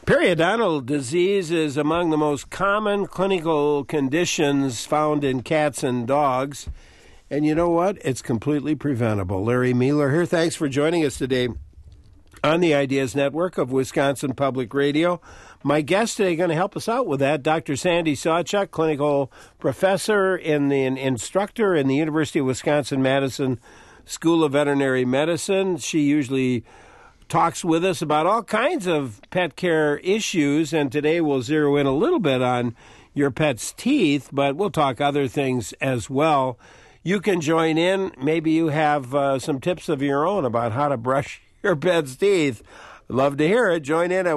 Periodontal disease is among the most common clinical conditions found in cats and dogs. And you know what? It's completely preventable. Larry Mueller here. Thanks for joining us today on the Ideas Network of Wisconsin Public Radio. My guest today going to help us out with that, Dr. Sandy Sawchuk, clinical professor and instructor in the University of Wisconsin-Madison School of Veterinary Medicine. She usually talks with us about all kinds of pet care issues, and today we'll zero in a little bit on your pet's teeth, but we'll talk other things as well. You can join in. Maybe you have some tips of your own about how to brush your pet's teeth. Love to hear it. Join in at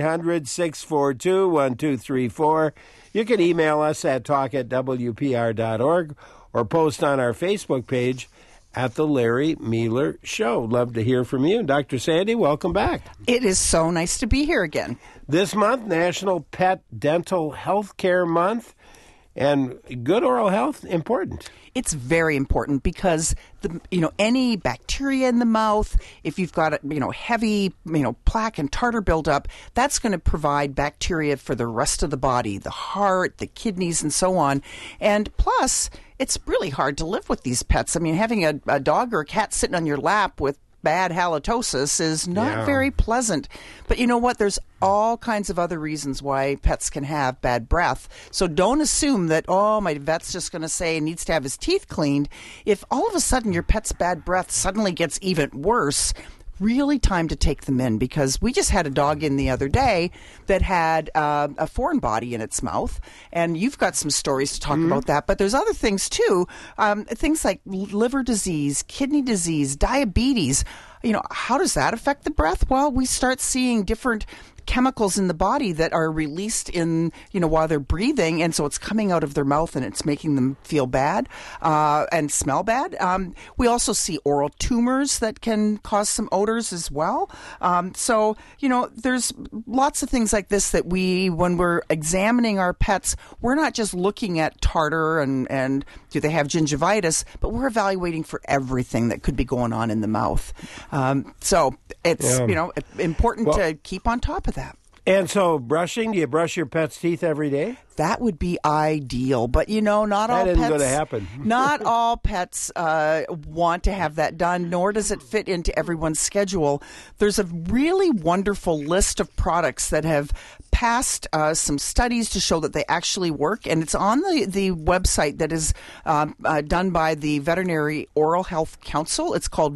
1-800-642-1234. You can email us at talk@wpr.org or post on our Facebook page at The Larry Mueller Show. Love to hear from you. Dr. Sandy, welcome back. It is so nice to be here again. This month, National Pet Dental Health Care Month, and good oral health, important. It's very important because any bacteria in the mouth, if you've got heavy plaque and tartar buildup, that's going to provide bacteria for the rest of the body, the heart, the kidneys, and so on. And plus, it's really hard to live with these pets. I mean, having a dog or a cat sitting on your lap with bad halitosis is not very pleasant. But you know what? There's all kinds of other reasons why pets can have bad breath. So don't assume that, my vet's just going to say he needs to have his teeth cleaned. If all of a sudden your pet's bad breath suddenly gets even worse, really time to take them in, because we just had a dog in the other day that had a foreign body in its mouth, and you've got some stories to talk about that, but there's other things too, things like liver disease, kidney disease, diabetes. How does that affect the breath? Well, we start seeing different chemicals in the body that are released in, while they're breathing, and so it's coming out of their mouth and it's making them feel bad and smell bad. We also see oral tumors that can cause some odors as well. So, there's lots of things like this that when we're examining our pets, we're not just looking at tartar and do they have gingivitis, but we're evaluating for everything that could be going on in the mouth. So it's, important to keep on top of that. And so brushing, do you brush your pet's teeth every day? That would be ideal, but not all pets. That isn't going to happen. Not all pets want to have that done, nor does it fit into everyone's schedule. There's a really wonderful list of products that have passed some studies to show that they actually work, and it's on the website that is done by the Veterinary Oral Health Council. It's called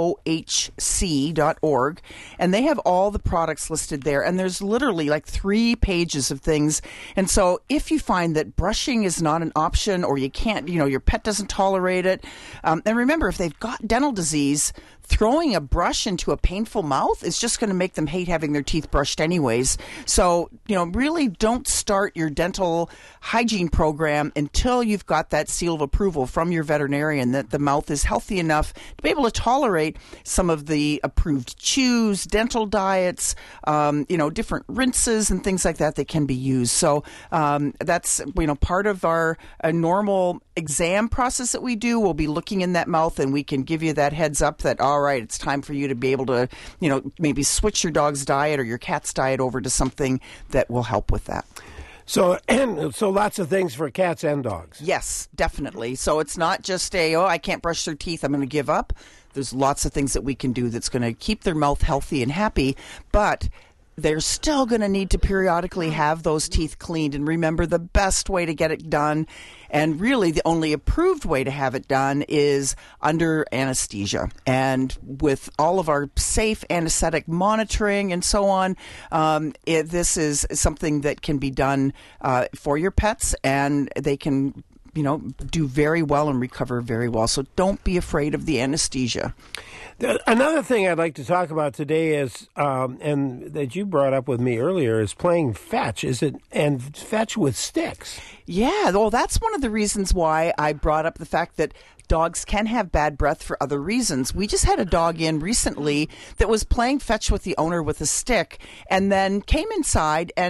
vohc.org, and they have all the products listed there, and there's literally like 3 pages of things. And so if you find that brushing is not an option, or you can't, your pet doesn't tolerate it, and remember, if they've got dental disease, throwing a brush into a painful mouth is just going to make them hate having their teeth brushed anyways. So, really don't start your dental hygiene program until you've got that seal of approval from your veterinarian that the mouth is healthy enough to be able to tolerate some of the approved chews, dental diets, different rinses and things like that can be used. So that's, part of our normal exam process that we do. We'll be looking in that mouth, and we can give you that heads up that, all right, it's time for you to be able to, maybe switch your dog's diet or your cat's diet over to something that will help with that. So lots of things for cats and dogs. Yes, definitely. So it's not just I can't brush their teeth, I'm going to give up. There's lots of things that we can do that's going to keep their mouth healthy and happy, but they're still going to need to periodically have those teeth cleaned. And remember, the best way to get it done, and really the only approved way to have it done, is under anesthesia. And with all of our safe anesthetic monitoring and so on, this is something that can be done for your pets, and they can do very well and recover very well. So don't be afraid of the anesthesia. Another thing I'd like to talk about today is, and that you brought up with me earlier, is playing fetch. And fetch with sticks? Yeah, well, that's one of the reasons why I brought up the fact that dogs can have bad breath for other reasons. We just had a dog in recently that was playing fetch with the owner with a stick, and then came inside and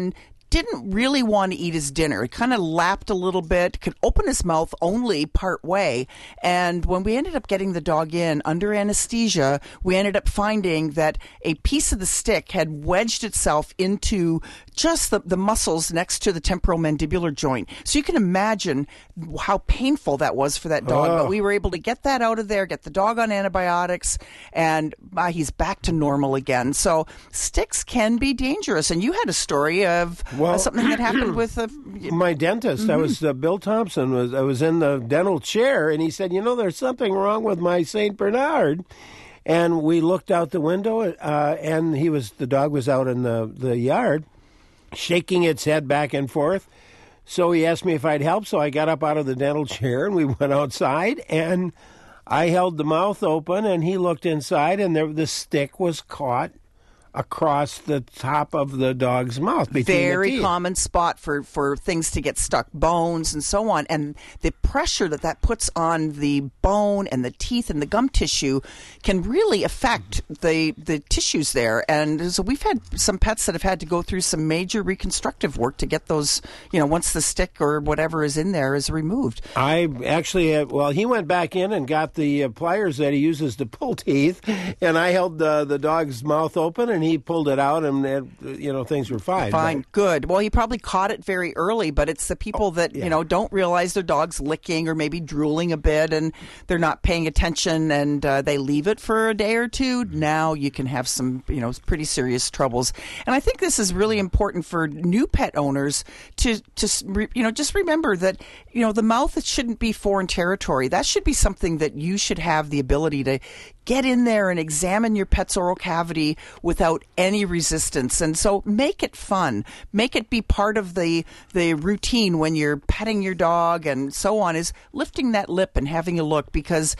didn't really want to eat his dinner. He kind of lapped a little bit, could open his mouth only part way. And when we ended up getting the dog in under anesthesia, we ended up finding that a piece of the stick had wedged itself into just the muscles next to the temporal mandibular joint. So you can imagine how painful that was for that dog. But we were able to get that out of there, get the dog on antibiotics, and he's back to normal again. So sticks can be dangerous. And you had a story of something that happened with my dentist. I was Bill Thompson. I was in the dental chair, and he said, there's something wrong with my St. Bernard. And we looked out the window, and the dog was out in the yard, shaking its head back and forth. So he asked me if I'd help. So I got up out of the dental chair, and we went outside, and I held the mouth open, and he looked inside, and the stick was caught across the top of the dog's mouth. Very common spot for things to get stuck, bones and so on. And the pressure that puts on the bone and the teeth and the gum tissue can really affect the tissues there. And so we've had some pets that have had to go through some major reconstructive work to get those, once the stick or whatever is in there is removed. I actually, he went back in and got the pliers that he uses to pull teeth, and I held the dog's mouth open, and he pulled it out, and things were fine. Fine, good. Well, he probably caught it very early, but it's the people that don't realize their dog's licking or maybe drooling a bit, and they're not paying attention, and they leave it for a day or two. Now you can have some pretty serious troubles. And I think this is really important for new pet owners to just remember that the mouth shouldn't be foreign territory. That should be something that you should have the ability to get in there and examine your pet's oral cavity without any resistance. And so make it fun. Make it be part of the routine when you're petting your dog and so on, is lifting that lip and having a look, because,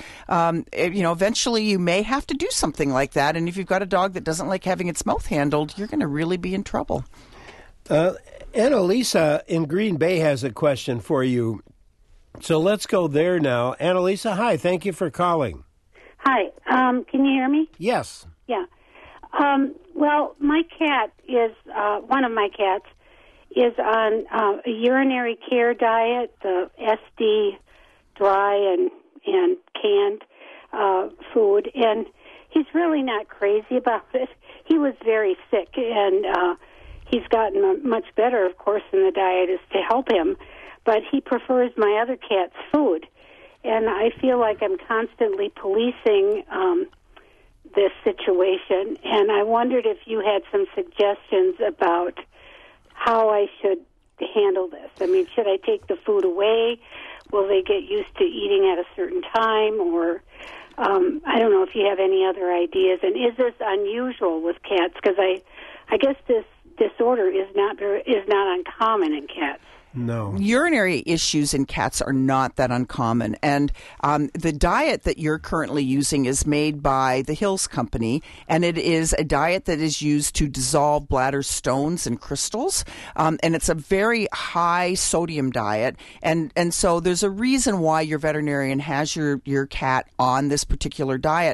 eventually you may have to do something like that. And if you've got a dog that doesn't like having its mouth handled, you're going to really be in trouble. Annalisa in Green Bay has a question for you. So let's go there now. Annalisa, hi. Thank you for calling. Hi. Can you hear me? Yes. Yeah. Well, my cat is, one of my cats is on a urinary care diet, the SD dry and canned food, and he's really not crazy about it. He was very sick, and he's gotten much better, of course, and the diet is to help him, but he prefers my other cat's food. And I feel like I'm constantly policing this situation, and I wondered if you had some suggestions about how I should handle this. I mean, should I take the food away? Will they get used to eating at a certain time? Or I don't know if you have any other ideas. And is this unusual with cats? Because I guess this disorder is not uncommon in cats. No. Urinary issues in cats are not that uncommon. And the diet that you're currently using is made by the Hills Company, and it is a diet that is used to dissolve bladder stones and crystals. And it's a very high sodium diet. And so there's a reason why your veterinarian has your cat on this particular diet.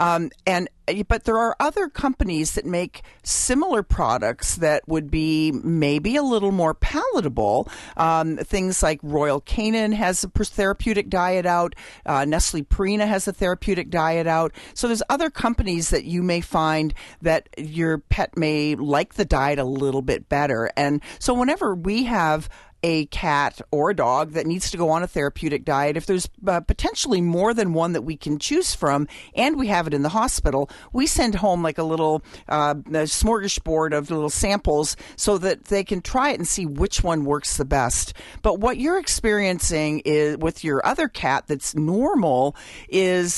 But there are other companies that make similar products that would be maybe a little more palatable. Things like Royal Canin has a therapeutic diet out. Nestle Purina has a therapeutic diet out. So there's other companies that you may find that your pet may like the diet a little bit better. And so whenever we have a cat or a dog that needs to go on a therapeutic diet, if there's potentially more than one that we can choose from and we have it in the hospital, we send home like a little smorgasbord of little samples so that they can try it and see which one works the best. But what you're experiencing is with your other cat that's normal is,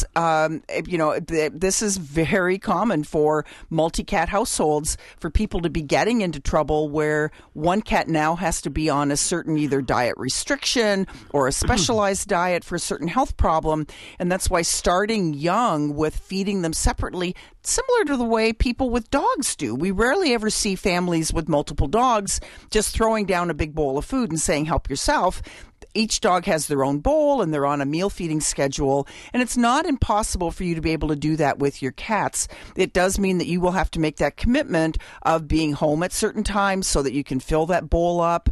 this is very common for multi-cat households, for people to be getting into trouble where one cat now has to be on a certain either diet restriction or a specialized diet for a certain health problem. And that's why starting young with feeding them separately, similar to the way people with dogs do. We rarely ever see families with multiple dogs just throwing down a big bowl of food and saying, help yourself. each dog has their own bowl and they're on a meal feeding schedule, and it's not impossible for you to be able to do that with your cats. It does mean that you will have to make that commitment of being home at certain times so that you can fill that bowl up.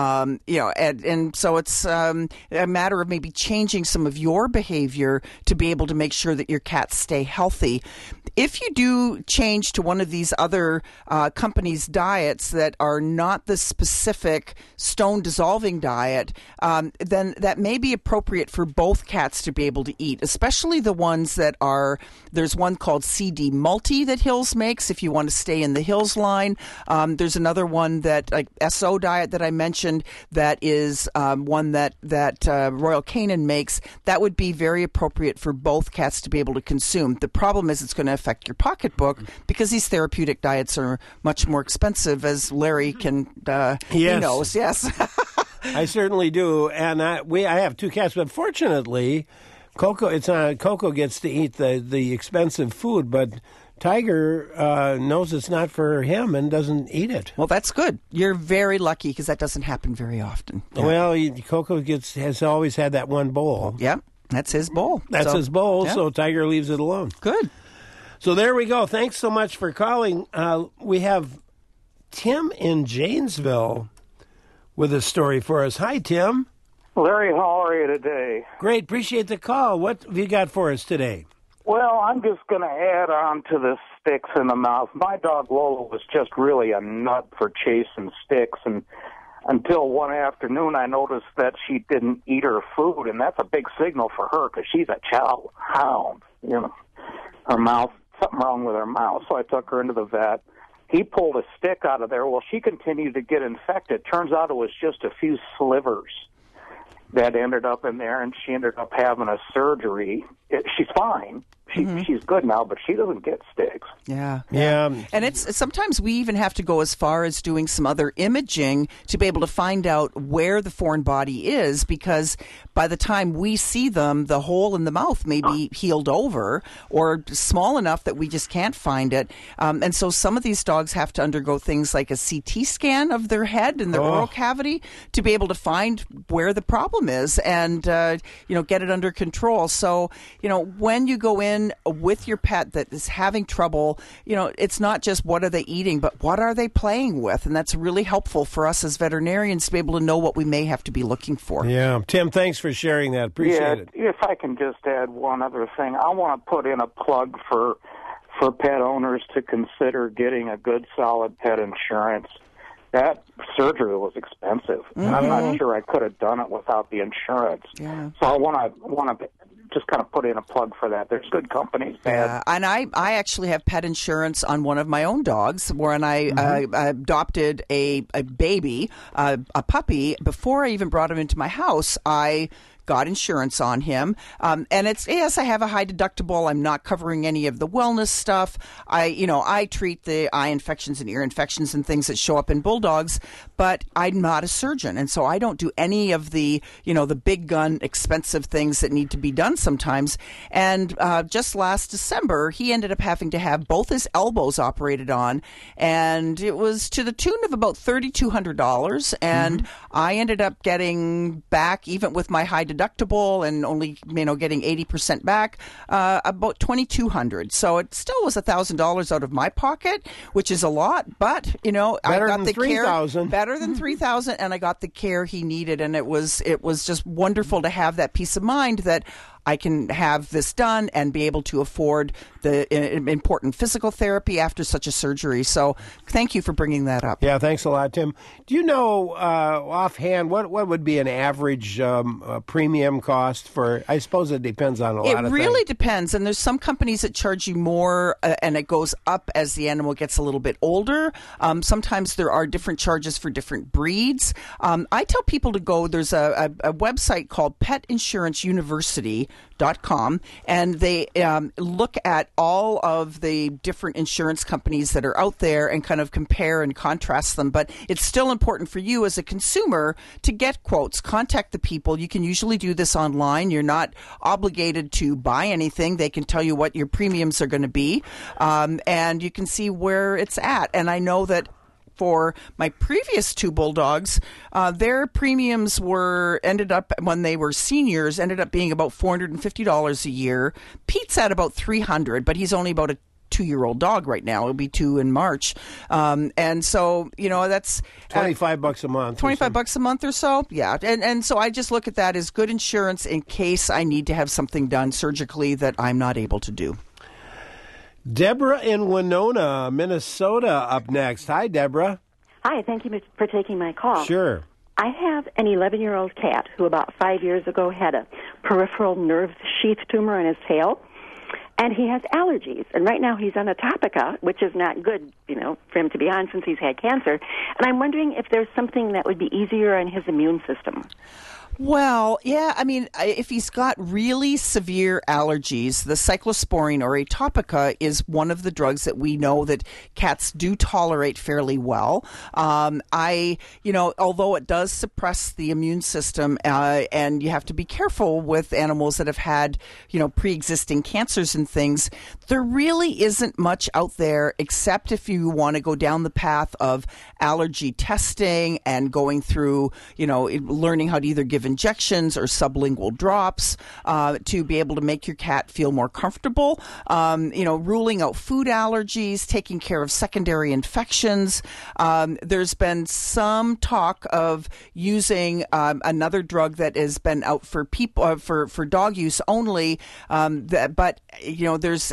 And so it's a matter of maybe changing some of your behavior to be able to make sure that your cats stay healthy. If you do change to one of these other companies' diets that are not the specific stone dissolving diet, then that may be appropriate for both cats to be able to eat, especially the ones that are, there's one called CD Multi that Hills makes if you want to stay in the Hills line. There's another one that, like SO diet that I mentioned, that is one that Royal Canin makes. That would be very appropriate for both cats to be able to consume. The problem is it's going to affect your pocketbook because these therapeutic diets are much more expensive, as Larry can, he knows, yes. I certainly do, and I have two cats, but fortunately, Coco gets to eat the expensive food, but Tiger knows it's not for him and doesn't eat it. Well, that's good. You're very lucky because that doesn't happen very often. Yeah. Well, Coco has always had that one bowl. Yep, that's his bowl. That's his bowl, so Tiger leaves it alone. Good. So there we go. Thanks so much for calling. We have Tim in Janesville with a story for us. Hi, Tim. Larry, how are you today? Great. Appreciate the call. What have you got for us today? Well, I'm just going to add on to the sticks in the mouth. My dog Lola was just really a nut for chasing sticks, and until one afternoon I noticed that she didn't eat her food, and that's a big signal for her because she's a chow hound. Her mouth, something wrong with her mouth. So I took her into the vet. He pulled a stick out of there. Well, she continued to get infected. Turns out it was just a few slivers that ended up in there, and she ended up having a surgery. She's fine. She's good now, but she doesn't get sticks. Yeah. And it's sometimes we even have to go as far as doing some other imaging to be able to find out where the foreign body is, because by the time we see them, the hole in the mouth may be healed over or small enough that we just can't find it. And so some of these dogs have to undergo things like a CT scan of their head and their oral cavity to be able to find where the problem is and, get it under control. So, when you go in with your pet that is having trouble, it's not just what are they eating, but what are they playing with? And that's really helpful for us as veterinarians to be able to know what we may have to be looking for. Yeah. Tim, thanks for sharing that. Appreciate it. If I can just add one other thing, I want to put in a plug for pet owners to consider getting a good, solid pet insurance. That surgery was expensive. Mm-hmm. I'm not sure I could have done it without the insurance. Yeah. So I want to just kind of put in a plug for that. There's good companies. Yeah, and I actually have pet insurance on one of my own dogs, when I adopted a baby, a puppy. Before I even brought him into my house, I got insurance on him. And it's, yes, I have a high deductible. I'm not covering any of the wellness stuff. I treat the eye infections and ear infections and things that show up in bulldogs, but I'm not a surgeon. And so I don't do any of the, the big gun expensive things that need to be done sometimes. And just last December, he ended up having to have both his elbows operated on. And it was to the tune of about $3,200. And I ended up getting back, even with my high deductible and only getting 80% back, about $2,200. So it still was $1,000 out of my pocket, which is a lot. But I got the care better than $3,000, and I got the care he needed, and it was just wonderful to have that peace of mind that I can have this done and be able to afford the important physical therapy after such a surgery. So thank you for bringing that up. Yeah, thanks a lot, Tim. Do you know offhand what would be an average premium cost for? I suppose it depends on a lot of things. It really depends. And there's some companies that charge you more and it goes up as the animal gets a little bit older. Sometimes there are different charges for different breeds. I tell people to go, there's a website called PetInsuranceUniversity.com, and they look at all of the different insurance companies that are out there and kind of compare and contrast them. But it's still important for you as a consumer to get quotes. Contact the people. You can usually do this online. You're not obligated to buy anything. They can tell you what your premiums are going to be, and you can see where it's at. And I know that for my previous 2 bulldogs, their premiums ended up when they were seniors, ended up being about $450 a year. Pete's at about $300, but he's only about a 2-year-old dog right now. It'll be 2 in March. And so, that's $25 a month. $25 a month or so. Yeah. And so I just look at that as good insurance in case I need to have something done surgically that I'm not able to do. Deborah in Winona, Minnesota, up next. Hi, Deborah. Hi, thank you for taking my call. Sure. I have an 11-year-old cat who about 5 years ago had a peripheral nerve sheath tumor in his tail, and he has allergies. And right now he's on Atopica, which is not good, for him to be on since he's had cancer. And I'm wondering if there's something that would be easier on his immune system. Well, yeah, if he's got really severe allergies, the cyclosporine or Atopica is one of the drugs that we know that cats do tolerate fairly well. Although it does suppress the immune system, and you have to be careful with animals that have had, pre-existing cancers and things, there really isn't much out there except if you want to go down the path of allergy testing and going through, learning how to either give injections or sublingual drops to be able to make your cat feel more comfortable. Ruling out food allergies, taking care of secondary infections. There's been some talk of using another drug that has been out for people for dog use only, but there's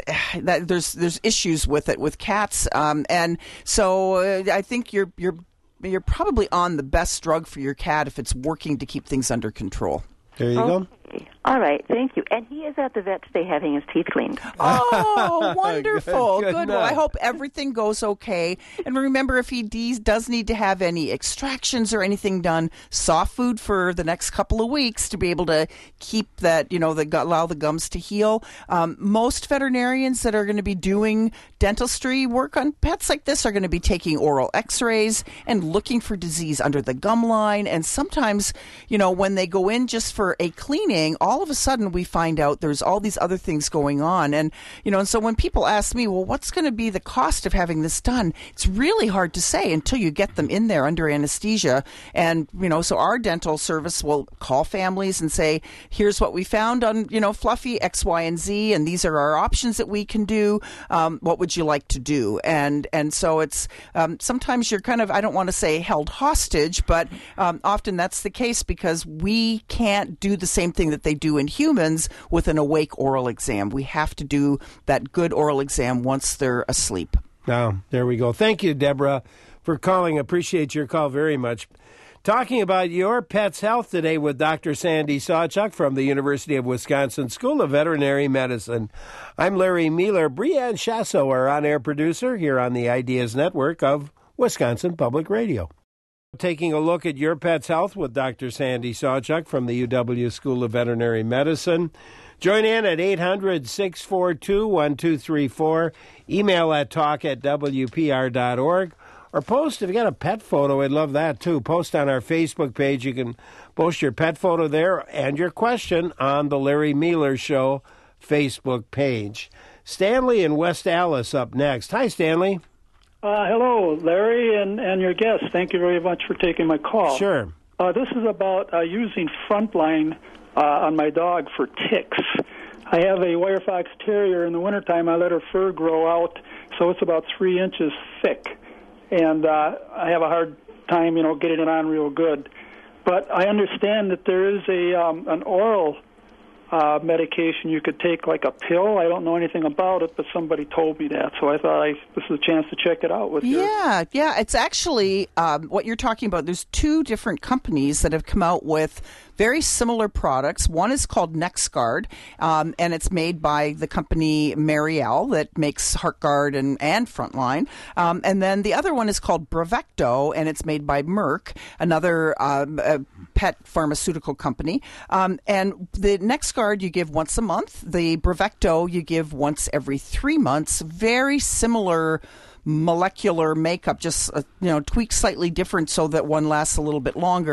issues with it with cats, and so I think you're probably on the best drug for your cat if it's working to keep things under control. There you go. All right, thank you. And he is at the vet today having his teeth cleaned. Oh, wonderful. Good Well, I hope everything goes okay. And remember, if he does need to have any extractions or anything done, soft food for the next couple of weeks to be able to keep that, allow the gums to heal. Most veterinarians that are going to be doing dentistry work on pets like this are going to be taking oral x-rays and looking for disease under the gum line. And sometimes, when they go in just for a cleaning, all of a sudden we find out there's all these other things going on. And, and so when people ask me, well, what's going to be the cost of having this done? It's really hard to say until you get them in there under anesthesia. And, so our dental service will call families and say, here's what we found on, Fluffy X, Y, and Z, and these are our options that we can do. What would you like to do? And so it's sometimes you're kind of, I don't want to say held hostage, but often that's the case because we can't do the same thing that they do in humans with an awake oral exam. We have to do that good oral exam once they're asleep. Oh, there we go. Thank you, Deborah, for calling. Appreciate your call very much. Talking about your pet's health today with Dr. Sandy Sawchuk from the University of Wisconsin School of Veterinary Medicine. I'm Larry Mueller. Brianne Chasso, our on-air producer here on the Ideas Network of Wisconsin Public Radio. Taking a look at your pet's health with Dr. Sandy Sawchuk from the UW School of Veterinary Medicine. Join in at 800-642-1234. Email at talk@wpr.org. Or post, if you got a pet photo, I'd love that too. Post on our Facebook page. You can post your pet photo there and your question on the Larry Mueller Show Facebook page. Stanley in West Allis up next. Hi, Stanley. Hello, Larry, and your guest. Thank you very much for taking my call. Sure. This is about using Frontline on my dog for ticks. I have a wire fox terrier. In the wintertime, I let her fur grow out, so it's about 3 inches thick. And I have a hard time, getting it on real good. But I understand that there is an oral medication you could take, like a pill. I don't know anything about it, but somebody told me that. So I thought this is a chance to check it out with you. Yeah. It's actually what you're talking about. There's 2 different companies that have come out with very similar products. One is called NexGard, and it's made by the company Marielle that makes HeartGard and Frontline. And then the other one is called Bravecto, and it's made by Merck, another pet pharmaceutical company. And the NexGard you give once a month. The Bravecto you give once every 3 months. Very similar molecular makeup, just tweaked slightly different so that one lasts a little bit longer.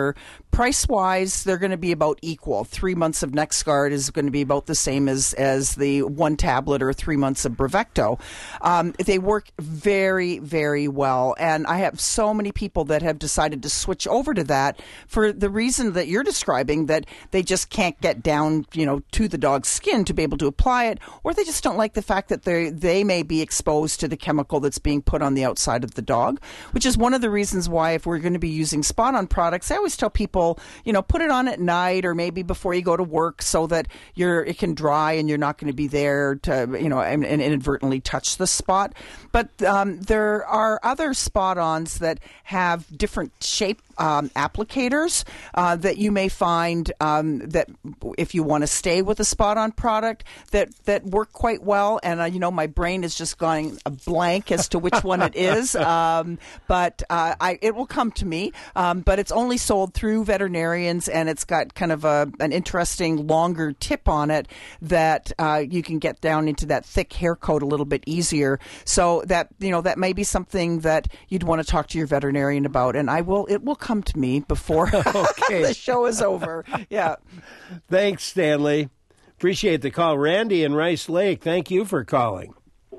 Price-wise, they're going to be about equal. 3 months of NexGard is going to be about the same as the 1 tablet or 3 months of Bravecto. They work very, very well, and I have so many people that have decided to switch over to that for the reason that you're describing, that they just can't get down, to the dog's skin to be able to apply it, or they just don't like the fact that they may be exposed to the chemical that's being put on the outside of the dog, which is one of the reasons why, if we're going to be using Spot-On products, I always tell people, put it on at night or maybe before you go to work so that it can dry and you're not going to be there to, and inadvertently touch the spot. But there are other Spot-Ons that have different shape applicators that you may find that if you want to stay with a Spot-On product that work quite well. And, my brain is just going a blank as to which one it is. But it will come to me. But it's only sold through veterinarians, and it's got kind of an interesting longer tip on it that you can get down into that thick hair coat a little bit easier. So that may be something that you'd want to talk to your veterinarian about, and it will come to me before the show is over. Yeah. Thanks, Stanley. Appreciate the call. Randy in Rice Lake, thank you for calling.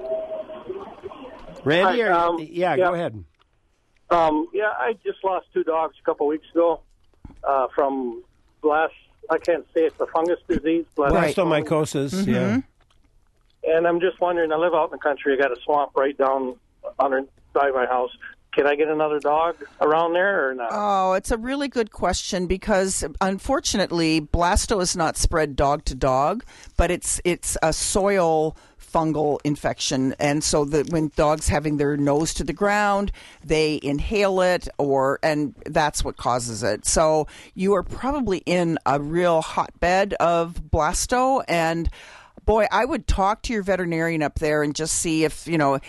Randy, Hi, go ahead. I just lost 2 dogs a couple weeks ago from I can't say it's a fungus disease. Blastomycosis, Mm-hmm. yeah. And I'm just wondering, I live out in the country. I got a swamp right down by my house. Can I get another dog around there or not? Oh, it's a really good question because, unfortunately, Blasto is not spread dog to dog, but it's a soil fungal infection, and so that when dogs having their nose to the ground, they inhale it, and that's what causes it. So you are probably in a real hotbed of Blasto, and boy, I would talk to your veterinarian up there and just see if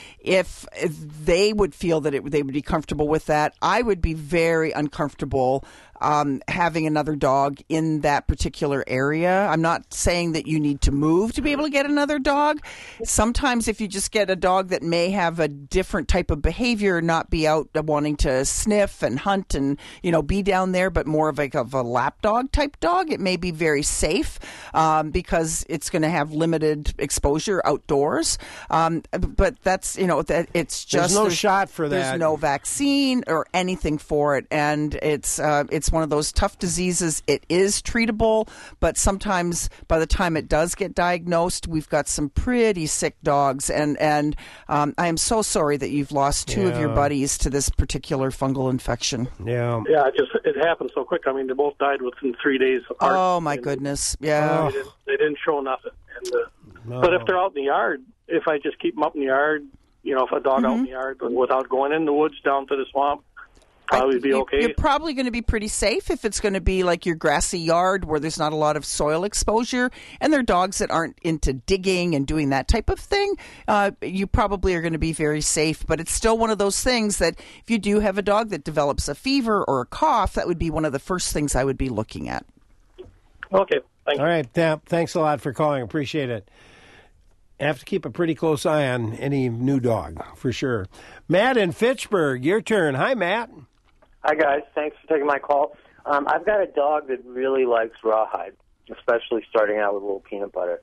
they would feel that they would be comfortable with that. I would be very uncomfortable having another dog in that particular area. I'm not saying that you need to move to be able to get another dog. Sometimes if you just get a dog that may have a different type of behavior, not be out wanting to sniff and hunt and, be down there, but more of a lap dog type dog, it may be very safe because it's going to have limited exposure outdoors. But that's, it's just... There's no shot for that. There's no vaccine or anything for it. And it's one of those tough diseases. It is treatable, but sometimes by the time it does get diagnosed, we've got some pretty sick dogs. And I am so sorry that you've lost 2 of your buddies to this particular fungal infection. Yeah. Yeah, it happened so quick. I mean, they both died within 3 days apart. Oh, my goodness. Yeah. They didn't show nothing. But if they're out in the yard, if I just keep them up in the yard, if a dog out in the yard without going in the woods down to the swamp, probably be okay. You're probably going to be pretty safe if it's going to be like your grassy yard where there's not a lot of soil exposure, and there are dogs that aren't into digging and doing that type of thing. You probably are going to be very safe, but it's still one of those things that if you do have a dog that develops a fever or a cough, that would be one of the first things I would be looking at. Okay, thank you. All right, thanks a lot for calling. Appreciate it. Have to keep a pretty close eye on any new dog, for sure. Matt in Fitchburg, your turn. Hi, Matt. Hi, guys. Thanks for taking my call. I've got a dog that really likes rawhide, especially starting out with a little peanut butter.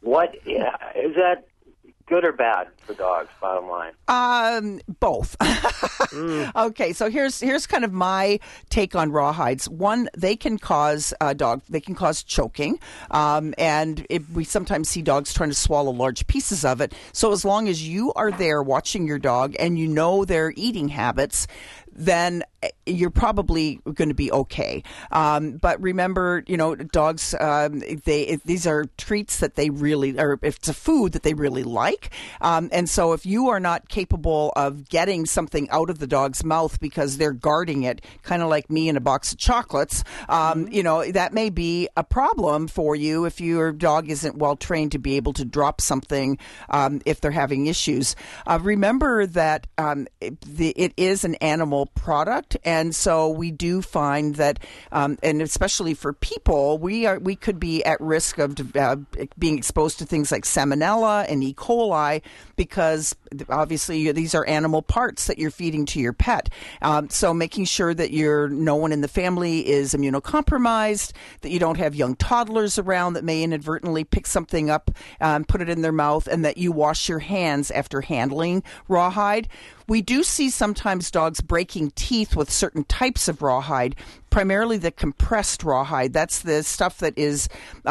Is that good or bad for dogs, bottom line? Both. Okay, so here's kind of my take on rawhides. One, they can cause choking, and we sometimes see dogs trying to swallow large pieces of it. So as long as you are there watching your dog and you know their eating habits, then you're probably going to be okay. But remember, dogs, these are treats that they really, or if it's a food that they really like. And so if you are not capable of getting something out of the dog's mouth because they're guarding it, kind of like me in a box of chocolates, that may be a problem for you if your dog isn't well trained to be able to drop something if they're having issues. Remember that it is an animal product, and so we do find that, and especially for people, we could be at risk of being exposed to things like Salmonella and E. coli because obviously these are animal parts that you're feeding to your pet. So making sure that no one in the family is immunocompromised, that you don't have young toddlers around that may inadvertently pick something up, put it in their mouth, and that you wash your hands after handling rawhide. We do see sometimes dogs breaking teeth with certain types of rawhide, primarily the compressed rawhide. That's the stuff that is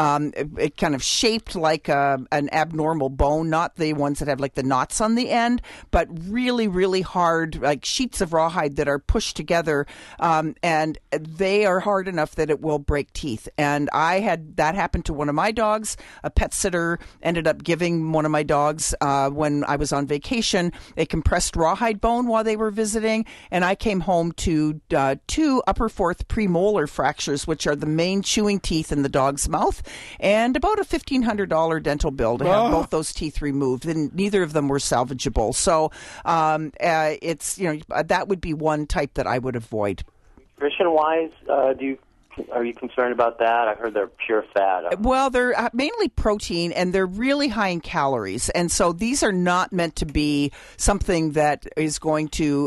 it kind of shaped like an abnormal bone, not the ones that have like the knots on the end, but really, really hard, like sheets of rawhide that are pushed together, and they are hard enough that it will break teeth. And I had that happen to one of my dogs. A pet sitter ended up giving one of my dogs, when I was on vacation, a compressed rawhide bone while they were visiting, and I came home to 2 upper fourth premolar fractures, which are the main chewing teeth in the dog's mouth, and about a $1,500 dental bill to have both those teeth removed, and neither of them were salvageable. So it's that would be one type that I would avoid. Nutrition-wise, are you concerned about that? I heard they're pure fat. Well, they're mainly protein, and they're really high in calories. And so these are not meant to be something that is going to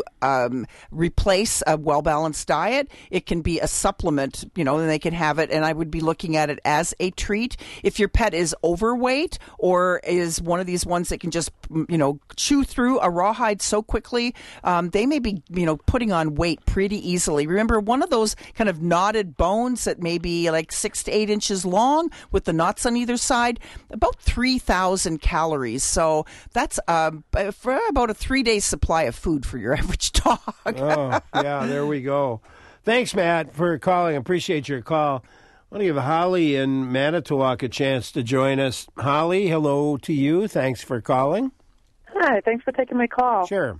replace a well-balanced diet. It can be a supplement, and they can have it, and I would be looking at it as a treat. If your pet is overweight or is one of these ones that can just, chew through a rawhide so quickly, they may be, putting on weight pretty easily. Remember, one of those kind of knotted bones that may be like 6 to 8 inches long with the knots on either side, about 3,000 calories. So that's for about a 3-day supply of food for your average dog. Oh, yeah, there we go. Thanks, Matt, for calling. Appreciate your call. I want to give Holly in Manitowoc a chance to join us. Holly, hello to you. Thanks for calling. Hi, thanks for taking my call. Sure.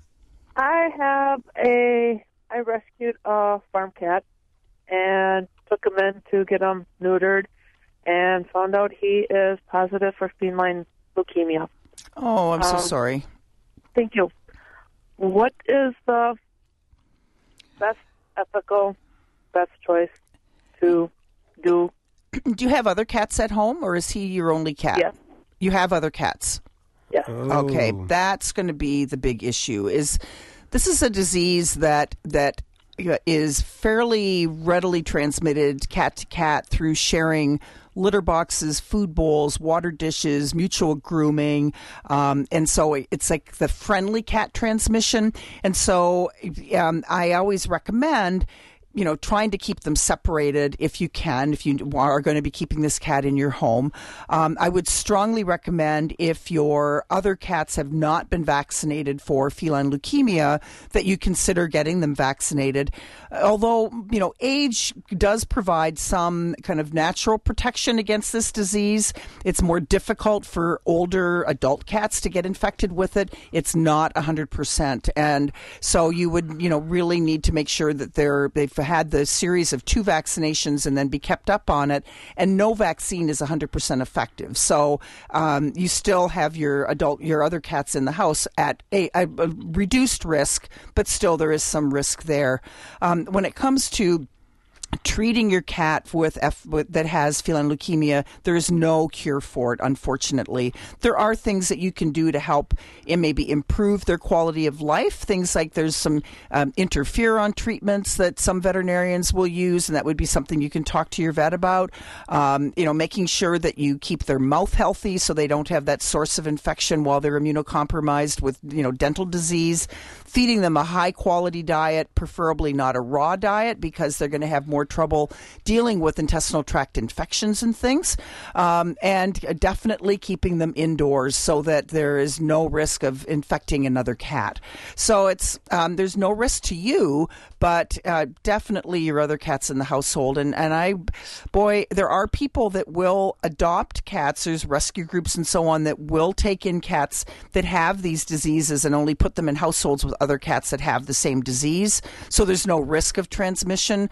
I rescued a farm cat and took him in to get him neutered and found out he is positive for feline leukemia. Oh, I'm so sorry. Thank you. What is the best ethical, best choice to do? Do you have other cats at home, or is he your only cat? Yes. You have other cats? Yes. Oh. Okay, that's going to be the big issue. This is a disease that is fairly readily transmitted cat to cat through sharing litter boxes, food bowls, water dishes, mutual grooming. And so it's like the friendly cat transmission. And so I always recommend trying to keep them separated if you can, if you are going to be keeping this cat in your home. I would strongly recommend, if your other cats have not been vaccinated for feline leukemia, that you consider getting them vaccinated. Although, age does provide some kind of natural protection against this disease. It's more difficult for older adult cats to get infected with it. It's not 100%. And so you would, really need to make sure that they've had the series of 2 vaccinations and then be kept up on it. And no vaccine is 100% effective. So you still have your other cats in the house at a reduced risk, but still there is some risk there. When it comes to treating your cat that has feline leukemia, there is no cure for it, unfortunately. There are things that you can do to help maybe improve their quality of life. Things like there's some interferon treatments that some veterinarians will use, and that would be something you can talk to your vet about. Making sure that you keep their mouth healthy so they don't have that source of infection while they're immunocompromised with dental disease. Feeding them a high-quality diet, preferably not a raw diet, because they're going to have more trouble dealing with intestinal tract infections and things, and definitely keeping them indoors so that there is no risk of infecting another cat. So it's there's no risk to you, but definitely your other cats in the household. And there are people that will adopt cats. There's rescue groups and so on that will take in cats that have these diseases and only put them in households with other cats that have the same disease. So there's no risk of transmission.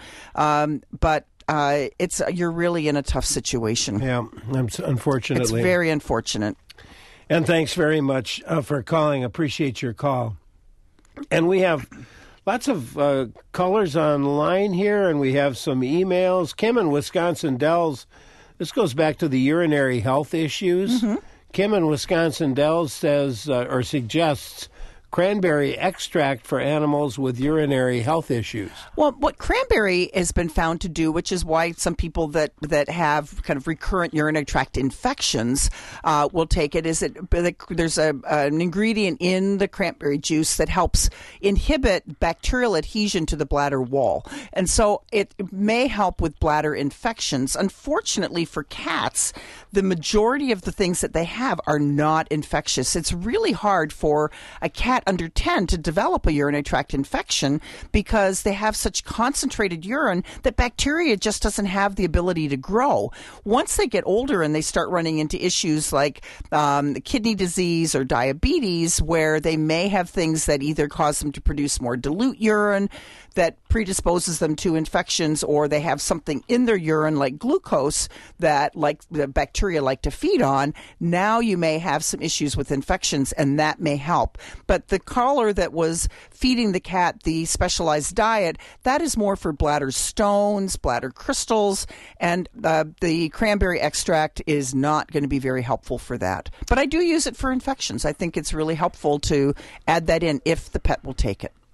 But you're really in a tough situation. Yeah, unfortunately. It's very unfortunate. And thanks very much for calling. Appreciate your call. And we have lots of callers online here, and we have some emails. Kim in Wisconsin Dells, this goes back to the urinary health issues. Mm-hmm. Kim in Wisconsin Dells says or suggests cranberry extract for animals with urinary health issues. Well, what cranberry has been found to do, which is why some people that have kind of recurrent urinary tract infections will take it, is that there's an ingredient in the cranberry juice that helps inhibit bacterial adhesion to the bladder wall. And so it may help with bladder infections. Unfortunately for cats, the majority of the things that they have are not infectious. It's really hard for a cat under 10 to develop a urinary tract infection because they have such concentrated urine that bacteria just doesn't have the ability to grow. Once they get older and they start running into issues like kidney disease or diabetes, where they may have things that either cause them to produce more dilute urine that predisposes them to infections, or they have something in their urine like glucose that like the bacteria like to feed on, now you may have some issues with infections, and that may help. But the caller that was feeding the cat the specialized diet, that is more for bladder stones, bladder crystals, and the cranberry extract is not going to be very helpful for that. But I do use it for infections. I think it's really helpful to add that in if the pet will take it.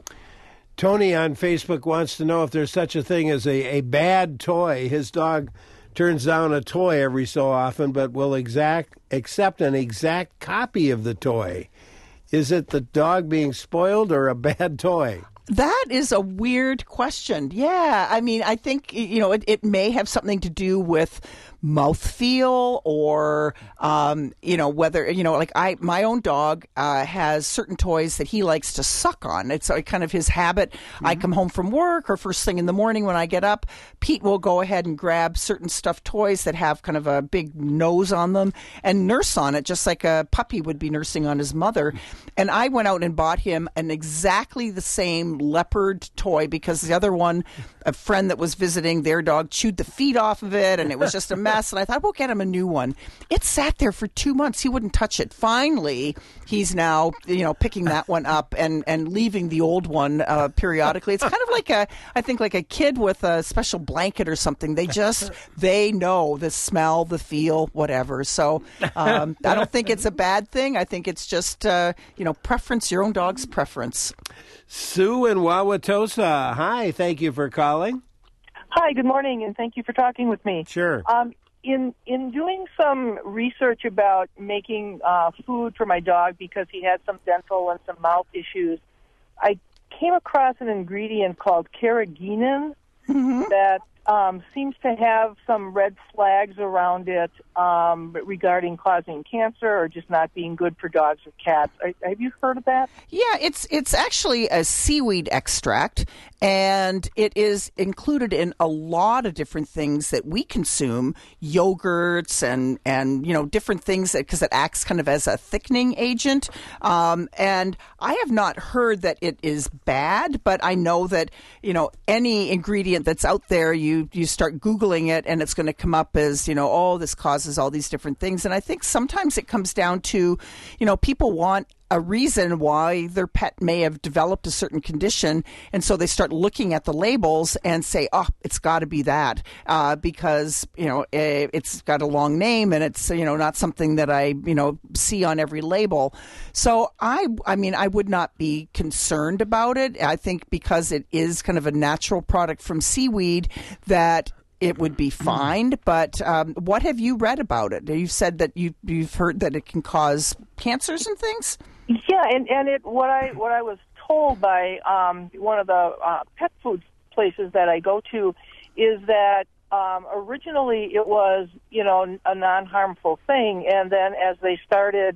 Tony on Facebook wants to know if there's such a thing as a bad toy. His dog turns down a toy every so often, but will accept an exact copy of the toy. Is it the dog being spoiled or a bad toy? That is a weird question. Yeah, I mean, I think, it may have something to do with mouthfeel or, whether, like my own dog has certain toys that he likes to suck on. It's kind of his habit. Mm-hmm. I come home from work or first thing in the morning when I get up, Pete will go ahead and grab certain stuffed toys that have kind of a big nose on them and nurse on it, just like a puppy would be nursing on his mother. And I went out and bought him an exactly the same leopard toy because the other one, a friend that was visiting, their dog chewed the feet off of it and it was just a mess. And I thought, we'll get him a new one. It sat there for 2 months. He wouldn't touch it. Finally, he's now, picking that one up and leaving the old one periodically. It's kind of like a kid with a special blanket or something. They know the smell, the feel, whatever. So I don't think it's a bad thing. I think it's just, preference, your own dog's preference. Sue in Wauwatosa. Hi, thank you for calling. Hi, good morning, and thank you for talking with me. Sure. In doing some research about making food for my dog because he had some dental and some mouth issues, I came across an ingredient called carrageenan that seems to have some red flags around it regarding causing cancer or just not being good for dogs or cats. Have you heard of that? Yeah, it's actually a seaweed extract, and it is included in a lot of different things that we consume, yogurts and different things because it acts kind of as a thickening agent. And I have not heard that it is bad, but I know that any ingredient that's out there, you start Googling it and it's going to come up as, this causes all these different things. And I think sometimes it comes down to, people want a reason why their pet may have developed a certain condition. And so they start looking at the labels and say, oh, it's got to be that because, it's got a long name and it's, not something that I, see on every label. So I would not be concerned about it. I think because it is kind of a natural product from seaweed that it would be fine. But what have you read about it? You said that you've heard that it can cause cancers and things? Yeah, and what I was told by one of the pet food places that I go to is that originally it was a non-harmful thing, and then as they started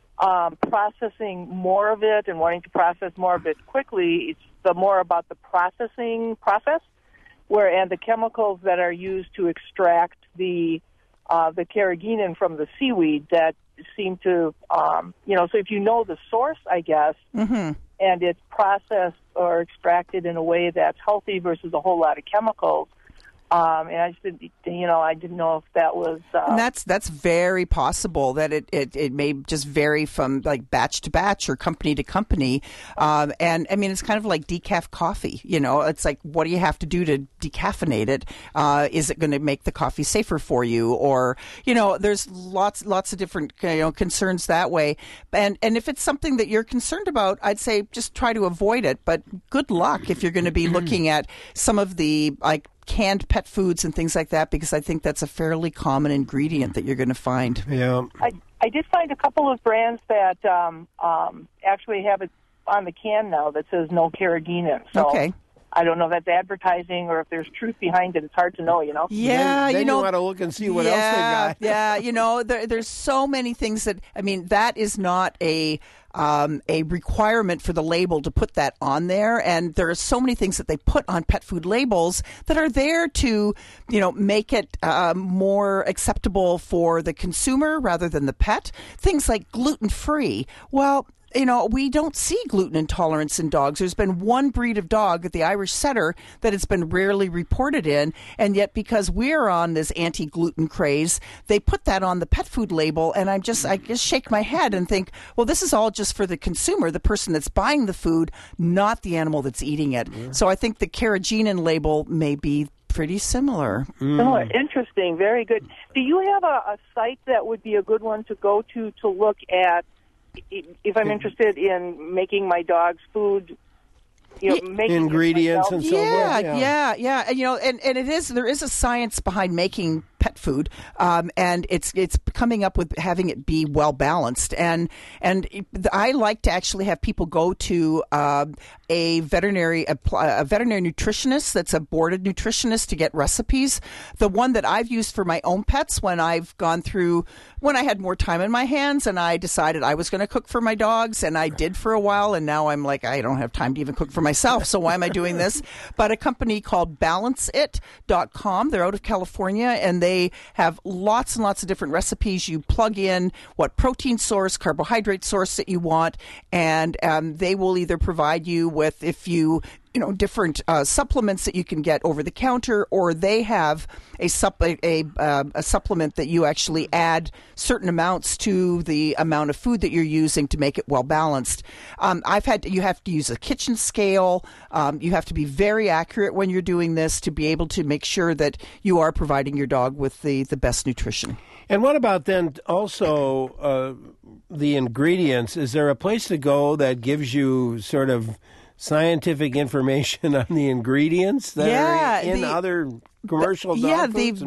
processing more of it and wanting to process more of it quickly, it's the more about the processing process, and the chemicals that are used to extract the carrageenan from the seaweed that seem to, so if you know the source, I guess, and it's processed or extracted in a way that's healthy versus a whole lot of chemicals, And I just didn't, I didn't know if that was. And that's very possible that it may just vary from like batch to batch or company to company. And I mean, it's kind of like decaf coffee. It's like, what do you have to do to decaffeinate it? Is it going to make the coffee safer for you? Or there's lots of different concerns that way. And if it's something that you're concerned about, I'd say just try to avoid it. But good luck if you're going to be looking at some of the canned pet foods and things like that, because I think that's a fairly common ingredient that you're going to find. Yeah, I did find a couple of brands that actually have it on the can now that says no carrageenan. So okay. I don't know if that's advertising or if there's truth behind it. It's hard to know, Yeah, then you want to look and see what else they got. Yeah, there's so many things that is not a requirement for the label to put that on there, and there are so many things that they put on pet food labels that are there to, make it more acceptable for the consumer rather than the pet. Things like gluten-free. Well, we don't see gluten intolerance in dogs. There's been one breed of dog, the Irish Setter, that it's been rarely reported in. And yet, because we're on this anti-gluten craze, they put that on the pet food label. And I just shake my head and think, well, this is all just for the consumer, the person that's buying the food, not the animal that's eating it. Yeah. So I think the carrageenan label may be pretty similar. Similar. Interesting. Very good. Do you have a site that would be a good one to go to look at if I'm interested in making my dog's food, making ingredients and so forth? Yeah. And there is a science behind making pet food, and it's coming up with having it be well balanced. And I like to actually have people go to a veterinary nutritionist that's a boarded nutritionist to get recipes. The one that I've used for my own pets when I had more time in my hands and I decided I was going to cook for my dogs, and I did for a while, and now I'm like, I don't have time to even cook for myself, so why am I doing this? But a company called BalanceIt.com, they're out of California, and they have lots and lots of different recipes. You plug in what protein source, carbohydrate source that you want, and they will either provide you with, different supplements that you can get over the counter, or they have a supplement that you actually add certain amounts to the amount of food that you're using to make it well balanced. You have to use a kitchen scale. You have to be very accurate when you're doing this to be able to make sure that you are providing your dog with the best nutrition. And what about then also the ingredients? Is there a place to go that gives you sort of scientific information on the ingredients that are in other commercial dog foods?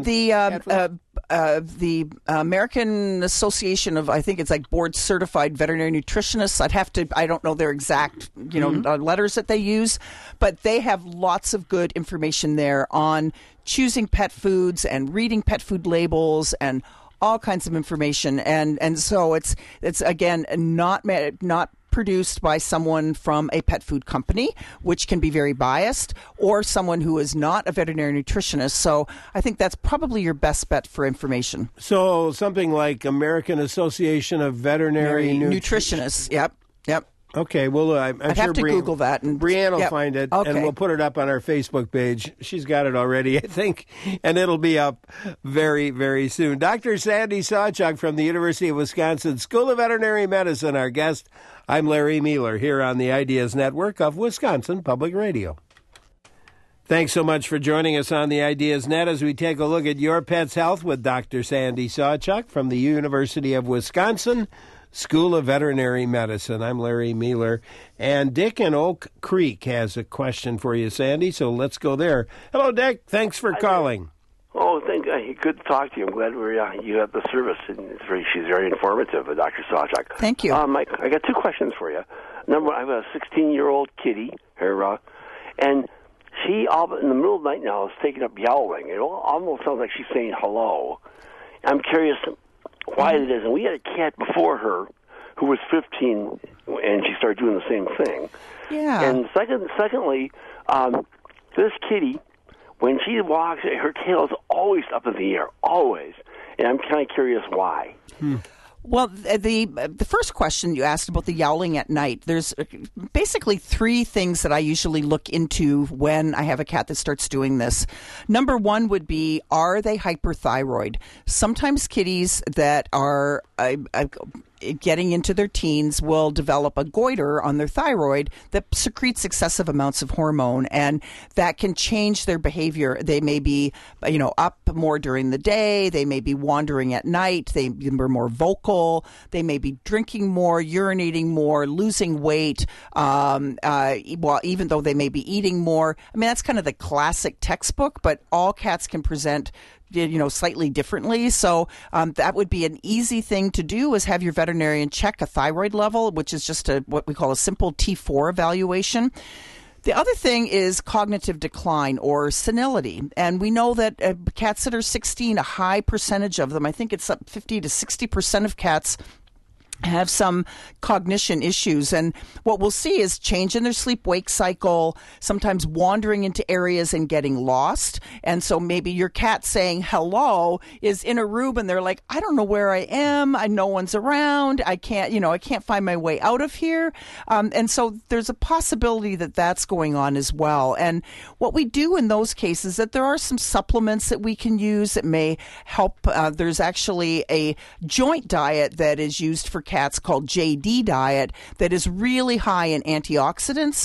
The American Association of, I think it's like board certified veterinary nutritionists. I don't know their exact, letters that they use, but they have lots of good information there on choosing pet foods and reading pet food labels and all kinds of information. And so it's again not produced by someone from a pet food company, which can be very biased, or someone who is not a veterinary nutritionist. So I think that's probably your best bet for information. So something like American Association of Veterinary Nutritionists. Yep. Okay, well, I'm I'd sure have to Google that. And Brianne will find it, and we'll put it up on our Facebook page. She's got it already, I think, and it'll be up very, very soon. Dr. Sandy Sawchuk from the University of Wisconsin School of Veterinary Medicine, our guest. I'm Larry Mueller here on the Ideas Network of Wisconsin Public Radio. Thanks so much for joining us on the Ideas Net as we take a look at your pet's health with Dr. Sandy Sawchuk from the University of Wisconsin School of Veterinary Medicine. I'm Larry Mueller, and Dick in Oak Creek has a question for you, Sandy, so let's go there. Hello, Dick. Thanks for calling. Oh, good to talk to you. I'm glad you have the service, and she's very informative, Dr. Sawchuk. Thank you. I got two questions for you. Number one, I have a 16-year-old kitty, and she, in the middle of the night now, is taking up yowling. It almost sounds like she's saying hello. I'm curious why it is. And we had a cat before her who was 15, and she started doing the same thing. Yeah. And secondly, this kitty, when she walks, her tail is always up in the air, always. And I'm kind of curious why. Well, the first question you asked about the yowling at night, there's basically three things that I usually look into when I have a cat that starts doing this. Number one would be, are they hyperthyroid? Sometimes kitties that are getting into their teens will develop a goiter on their thyroid that secretes excessive amounts of hormone, and that can change their behavior. They may be, up more during the day. They may be wandering at night. They are more vocal. They may be drinking more, urinating more, losing weight, even though they may be eating more. I mean, that's kind of the classic textbook, but all cats can present slightly differently. So that would be an easy thing to do, is have your veterinarian check a thyroid level, which is just what we call a simple T4 evaluation. The other thing is cognitive decline or senility. And we know that cats that are 16, a high percentage of them, I think it's up 50 to 60% of cats have some cognition issues. And what we'll see is change in their sleep-wake cycle, sometimes wandering into areas and getting lost. And so maybe your cat saying hello is in a room and they're like, I don't know where I am. No one's around. I can't find my way out of here. And so there's a possibility that that's going on as well. And what we do in those cases, that there are some supplements that we can use that may help. There's actually a joint diet that is used for cats called JD diet that is really high in antioxidants,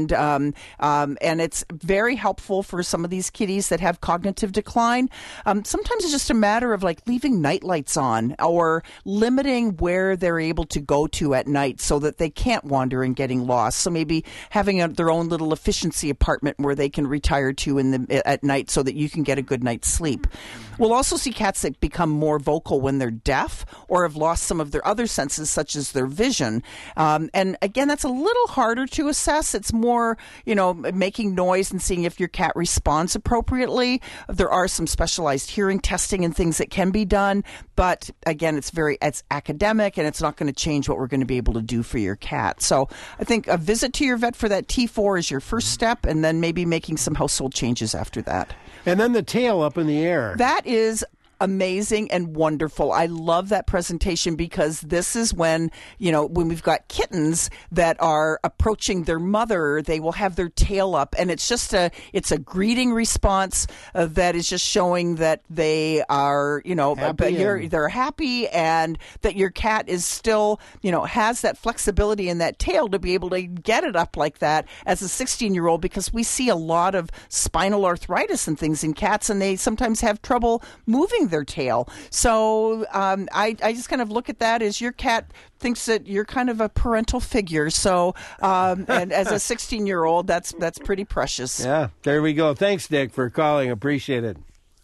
and it's very helpful for some of these kitties that have cognitive decline. Sometimes it's just a matter of leaving night lights on or limiting where they're able to go to at night so that they can't wander and getting lost. So maybe having their own little efficiency apartment where they can retire to at night so that you can get a good night's sleep. We'll also see cats that become more vocal when they're deaf or have lost some of their other senses, such as their vision. And again, that's a little harder to assess. It's more, making noise and seeing if your cat responds appropriately. There are some specialized hearing testing and things that can be done. But again, it's academic, and it's not going to change what we're going to be able to do for your cat. So I think a visit to your vet for that T4 is your first step, and then maybe making some household changes after that. And then the tail up in the air. That is amazing and wonderful. I love that presentation, because this is when we've got kittens that are approaching their mother, they will have their tail up, and it's a greeting response that is just showing that they are, they're happy, and that your cat is still, has that flexibility in that tail to be able to get it up like that as a 16-year-old, because we see a lot of spinal arthritis and things in cats, and they sometimes have trouble moving their tail. So I just kind of look at that as your cat thinks that you're kind of a parental figure. So and as a 16-year-old, that's pretty precious. Yeah, there we go. Thanks, Dick, for calling. Appreciate it.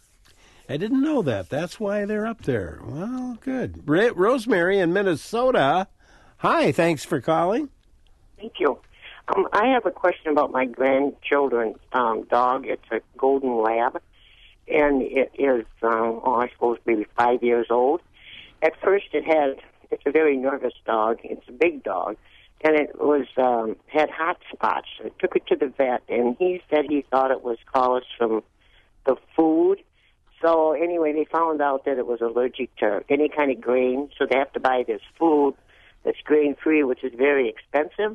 I didn't know that. That's why they're up there. Well, good. Rosemary in Minnesota. Hi, thanks for calling. Thank you. I have a question about my grandchildren's dog. It's a golden lab. And it is, I suppose, maybe 5 years old. At first, it's a very nervous dog. It's a big dog. And it was had hot spots. I took it to the vet, and he said he thought it was caused from the food. So anyway, they found out that it was allergic to any kind of grain, so they have to buy this food that's grain-free, which is very expensive.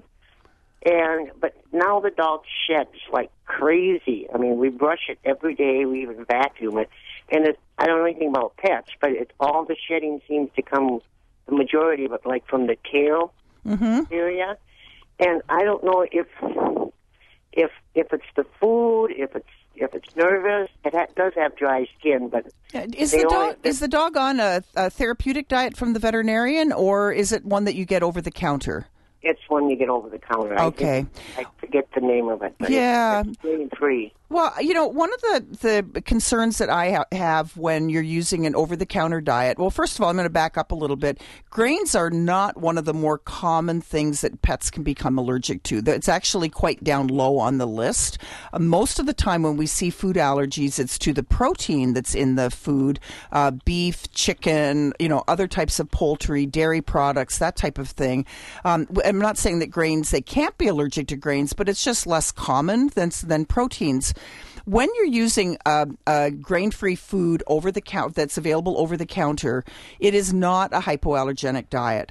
But now the dog sheds like crazy. I mean, we brush it every day. We even vacuum it. And I don't know anything about pets, but all the shedding seems to come, the majority of it, from the tail area. And I don't know if it's the food, if it's nervous. It does have dry skin, but is the dog on a therapeutic diet from the veterinarian, or is it one that you get over the counter? It's one you get over the counter. Okay. I forget the name of it. But yeah. It's grain-free. Well, one of the concerns that I have when you're using an over-the-counter diet, well, first of all, I'm going to back up a little bit. Grains are not one of the more common things that pets can become allergic to. It's actually quite down low on the list. Most of the time when we see food allergies, it's to the protein that's in the food, beef, chicken, other types of poultry, dairy products, that type of thing. I'm not saying that grains, they can't be allergic to grains, but it's just less common than proteins. when you're using a grain-free food over the counter that's available over the counter, it is not a hypoallergenic diet.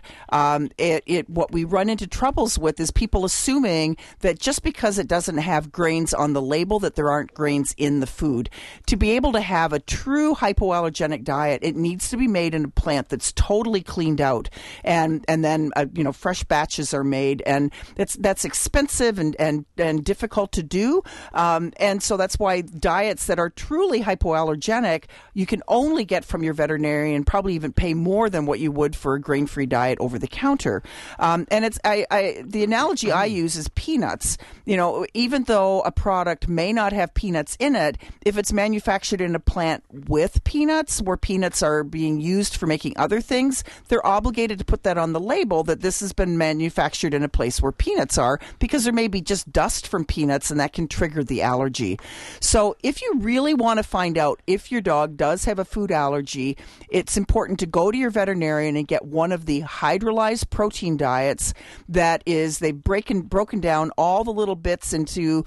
What we run into troubles with is people assuming that just because it doesn't have grains on the label that there aren't grains in the food. To be able to have a true hypoallergenic diet, it needs to be made in a plant that's totally cleaned out, and then fresh batches are made, and that's expensive and difficult to do, and so that's why diets that are truly hypoallergenic you can only get from your veterinarian, probably even pay more than what you would for a grain-free diet over the counter. And it's the analogy I use is peanuts. Even though a product may not have peanuts in it, if it's manufactured in a plant with peanuts, where peanuts are being used for making other things, they're obligated to put that on the label that this has been manufactured in a place where peanuts are, because there may be just dust from peanuts and that can trigger the allergy. So if you really want to find out if your dog does have a food allergy, it's important to go to your veterinarian and get one of the hydrolyzed protein diets that is, they've broken down all the little bits into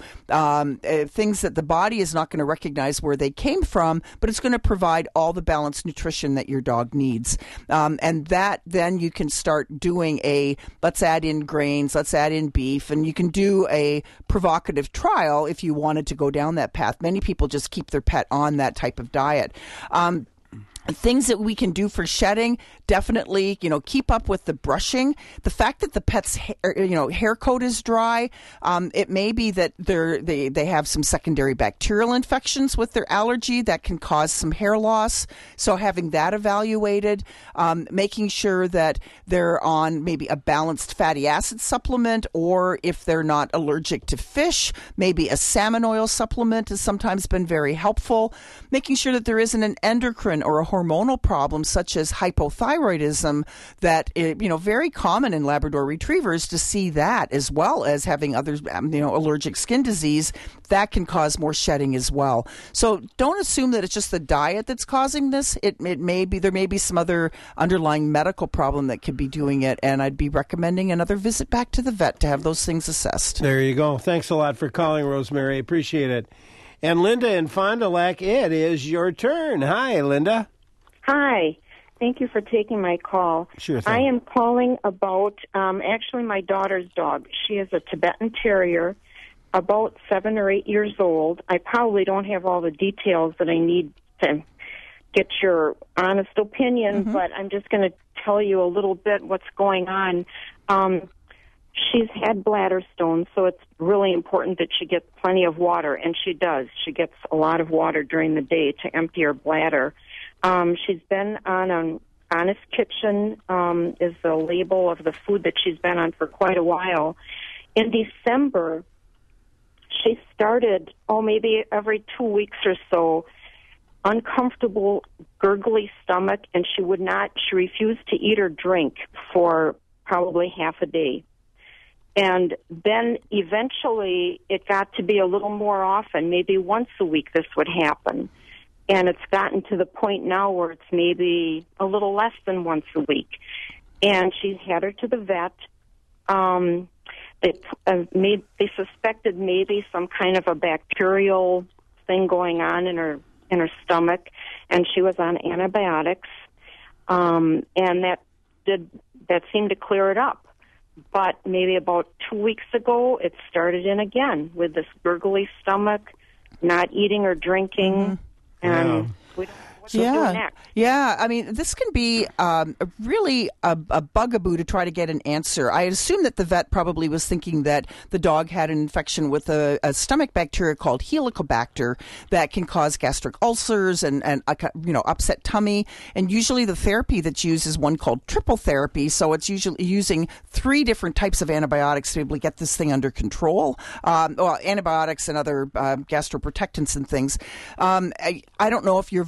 things that the body is not going to recognize where they came from, but it's going to provide all the balanced nutrition that your dog needs. And that then you can start doing let's add in grains, let's add in beef, and you can do a provocative trial if you wanted to go down that path. Many people just keep their pet on that type of diet. Things that we can do for shedding, definitely, keep up with the brushing. The fact that the pet's hair coat is dry, it may be that they have some secondary bacterial infections with their allergy that can cause some hair loss. So having that evaluated, making sure that they're on maybe a balanced fatty acid supplement, or if they're not allergic to fish, maybe a salmon oil supplement has sometimes been very helpful. Making sure that there isn't an endocrine or a hormonal problem such as hypothyroidism that very common in Labrador retrievers to see that, as well as having others allergic skin disease that can cause more shedding as well. So don't assume that it's just the diet that's causing this. It may be, there may be some other underlying medical problem that could be doing it, and I'd be recommending another visit back to the vet to have those things assessed. There you go. Thanks a lot for calling, Rosemary. Appreciate it. And Linda in Fond du Lac, it is your turn. Hi, Linda. Hi. Thank you for taking my call. Sure thing. I am calling about actually my daughter's dog. She is a Tibetan Terrier, about 7 or 8 years old. I probably don't have all the details that I need to get your honest opinion, but I'm just going to tell you a little bit what's going on. She's had bladder stones, so it's really important that she gets plenty of water, and she does. She gets a lot of water during the day to empty her bladder. She's been on an Honest Kitchen, is the label of the food that she's been on for quite a while. In December, she started, maybe every 2 weeks or so, uncomfortable, gurgly stomach, and she refused to eat or drink for probably half a day. And then eventually it got to be a little more often, maybe once a week this would happen. And it's gotten to the point now where it's maybe a little less than once a week. And she's had her to the vet. They suspected maybe some kind of a bacterial thing going on in her stomach, and she was on antibiotics. And that seemed to clear it up. But maybe about 2 weeks ago, it started in again with this gurgly stomach, not eating or drinking, and we don't know what to do next. Yeah, I mean, this can be really a bugaboo to try to get an answer. I assume that the vet probably was thinking that the dog had an infection with a stomach bacteria called Helicobacter that can cause gastric ulcers and upset tummy. And usually the therapy that's used is one called triple therapy. So it's usually using 3 different types of antibiotics to be able to get this thing under control. Antibiotics and other gastroprotectants and things. I don't know if your veterinarian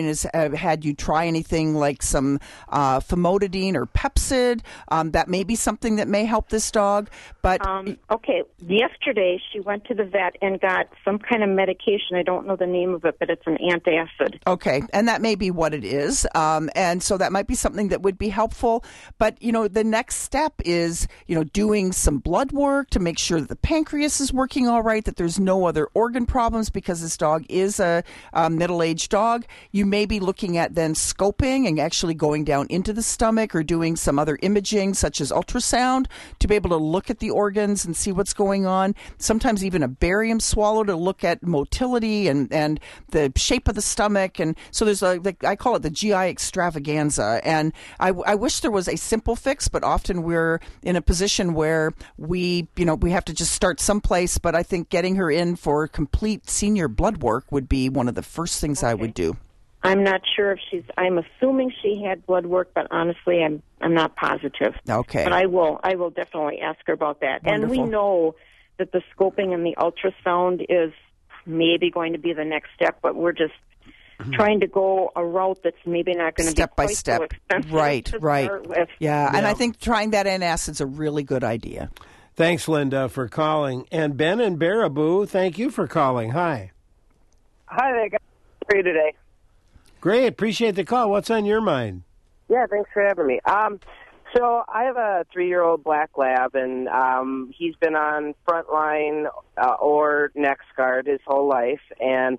has had you try anything like some famotidine or Pepcid. That may be something that may help this dog. But okay, yesterday she went to the vet and got some kind of medication. I don't know the name of it, but it's an antacid. Okay, and that may be what it is. And so that might be something that would be helpful. But, the next step is, doing some blood work to make sure that the pancreas is working all right, that there's no other organ problems, because this dog is a middle-aged dog. You may be looking at then scoping and actually going down into the stomach or doing some other imaging, such as ultrasound, to be able to look at the organs and see what's going on. Sometimes even a barium swallow to look at motility and the shape of the stomach. And so there's I call it the GI extravaganza. And I wish there was a simple fix, but often we're in a position where we have to just start someplace. But I think getting her in for complete senior blood work would be one of the first things I would do. I'm not sure if I'm assuming she had blood work, but honestly, I'm not positive. Okay. But I will definitely ask her about that. Wonderful. And we know that the scoping and the ultrasound is maybe going to be the next step, but we're just trying to go a route that's maybe not going to be quite so expensive. Right. Start with. Yeah, and I think trying that antacid's a really good idea. Thanks, Linda, for calling. And Ben and Baraboo, thank you for calling. Hi. Hi there, guys. How are you today? Great. Appreciate the call. What's on your mind? Yeah, thanks for having me. So I have a 3-year-old black lab, and he's been on Frontline or NexGard his whole life. And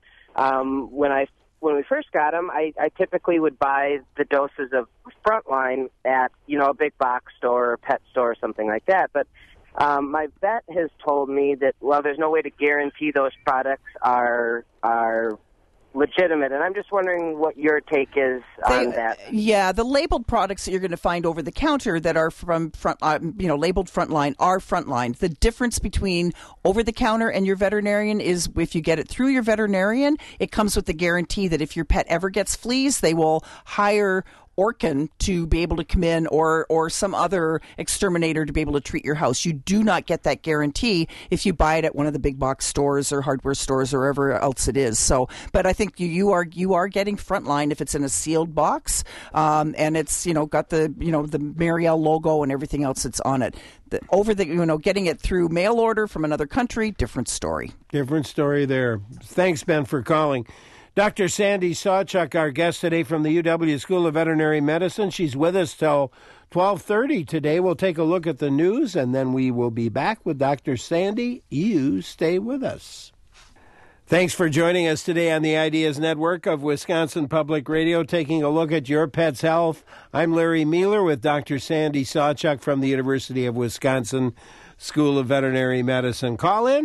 when we first got him, I typically would buy the doses of Frontline at a big box store or pet store or something like that. But my vet has told me that there's no way to guarantee those products are legitimate, and I'm just wondering what your take is on that. Yeah, the labeled products that you're going to find over the counter that are from labeled Frontline are Frontline. The difference between over the counter and your veterinarian is if you get it through your veterinarian, it comes with the guarantee that if your pet ever gets fleas, they will hire Orkin to be able to come in or some other exterminator to be able to treat your house. You do not get that guarantee if you buy it at one of the big box stores or hardware stores or wherever else it is. So, but I think you are getting Frontline if it's in a sealed box and it's got the the Marielle logo and everything else that's on it. Getting it through mail order from another country, different story. Different story there. Thanks, Ben, for calling. Dr. Sandy Sawchuk, our guest today from the UW School of Veterinary Medicine. She's with us till 12:30 today. We'll take a look at the news, and then we will be back with Dr. Sandy. You stay with us. Thanks for joining us today on the Ideas Network of Wisconsin Public Radio, taking a look at your pet's health. I'm Larry Mueller with Dr. Sandy Sawchuk from the University of Wisconsin School of Veterinary Medicine. Call in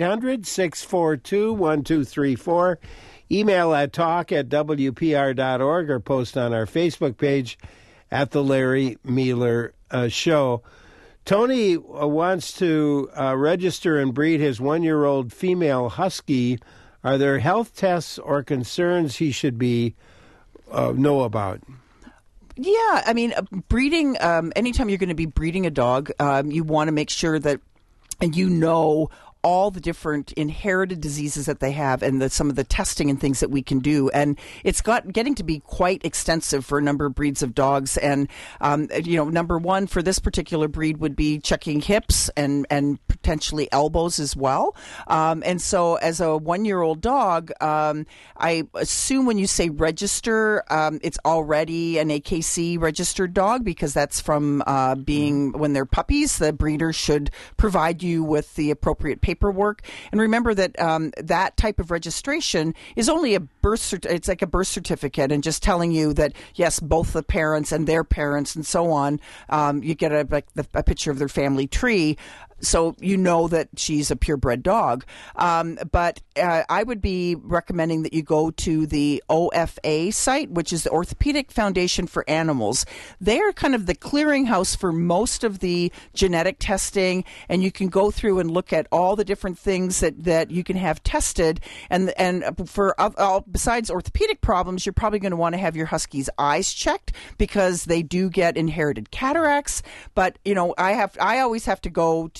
1-800-642-1234. Email at talk@wpr.org or post on our Facebook page at The Larry Mueller Show. Tony wants to register and breed his 1-year-old female husky. Are there health tests or concerns he should know about? Yeah, I mean, breeding, anytime you're going to be breeding a dog, you want to make sure that all the different inherited diseases that they have and some of the testing and things that we can do. And it's getting to be quite extensive for a number of breeds of dogs. And, number one for this particular breed would be checking hips and potentially elbows as well. And so as a 1-year-old dog, I assume when you say register, it's already an AKC registered dog because that's from being when they're puppies. The breeder should provide you with the appropriate paperwork. And remember that that type of registration is only it's like a birth certificate and just telling you that, yes, both the parents and their parents and so on, you get a picture of their family tree. So you know that she's a purebred dog. But I would be recommending that you go to the OFA site, which is the Orthopedic Foundation for Animals. They're kind of the clearinghouse for most of the genetic testing, and you can go through and look at all the different things that you can have tested. And for besides orthopedic problems, you're probably going to want to have your husky's eyes checked because they do get inherited cataracts. But I always have to go to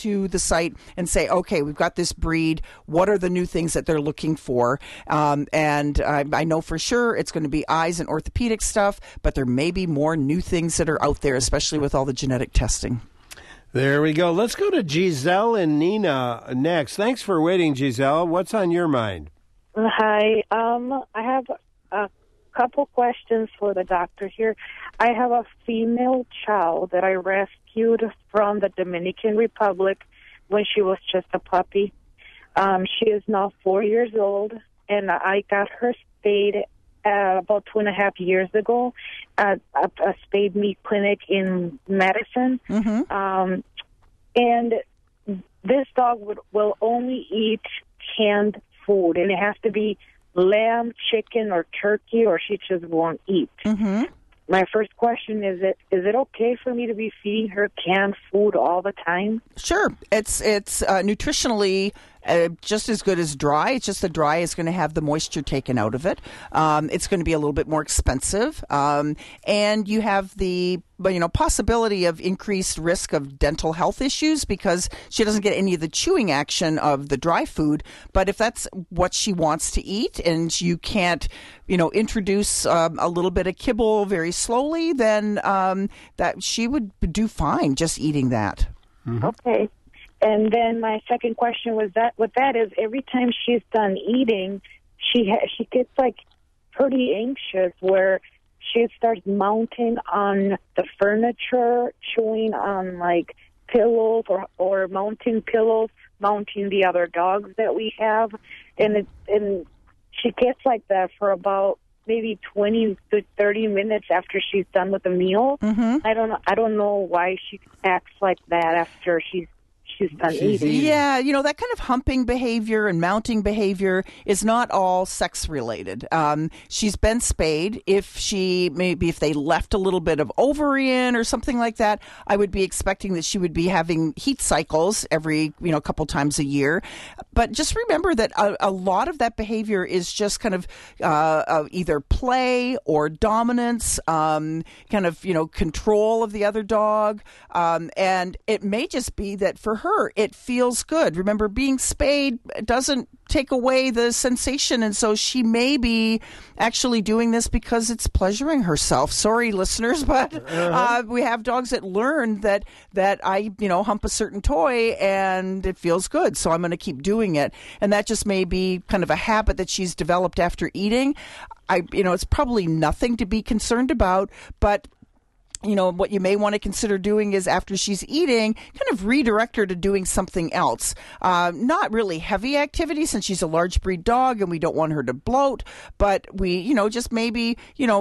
to the site and say, okay, we've got this breed. What are the new things that they're looking for? And I know for sure it's going to be eyes and orthopedic stuff, but there may be more new things that are out there, especially with all the genetic testing. There we go. Let's go to Giselle and Nina next. Thanks for waiting, Giselle. What's on your mind? Hi. I have a couple questions for the doctor here. I have a female child that I rescued from the Dominican Republic when she was just a puppy. She is now 4 years old, and I got her spayed about 2.5 years ago at a spayed meat clinic in Madison. Mm-hmm. And this dog will only eat canned food, and it has to be lamb, chicken, or turkey, or she just won't eat. Mm-hmm. My first question is it okay for me to be feeding her canned food all the time? Sure. It's nutritionally just as good as dry. It's just the dry is going to have the moisture taken out of it. It's going to be a little bit more expensive. And you have the possibility of increased risk of dental health issues because she doesn't get any of the chewing action of the dry food. But if that's what she wants to eat and you can't, introduce a little bit of kibble very slowly, then that she would do fine just eating that. Mm-hmm. Okay. And then my second question was that is every time she's done eating, she gets pretty anxious where she starts mounting on the furniture, chewing on pillows or mounting pillows, mounting the other dogs that we have, and she gets like that for about maybe 20 to 30 minutes after she's done with the meal. Mm-hmm. I don't know why she acts like that after she's done eating. Yeah, that kind of humping behavior and mounting behavior is not all sex related. She's been spayed. If they left a little bit of ovary in or something like that, I would be expecting that she would be having heat cycles every, couple times a year. But just remember that a lot of that behavior is just kind of either play or dominance, control of the other dog. And it may just be that for her, it feels good. Remember, being spayed doesn't take away the sensation, and so she may be actually doing this because it's pleasuring herself. Sorry, listeners, but we have dogs that learn that I, hump a certain toy and it feels good, so I'm going to keep doing it. And that just may be kind of a habit that she's developed after eating. It's probably nothing to be concerned about, but what you may want to consider doing is after she's eating, kind of redirect her to doing something else. Not really heavy activity since she's a large breed dog and we don't want her to bloat, but we, just maybe,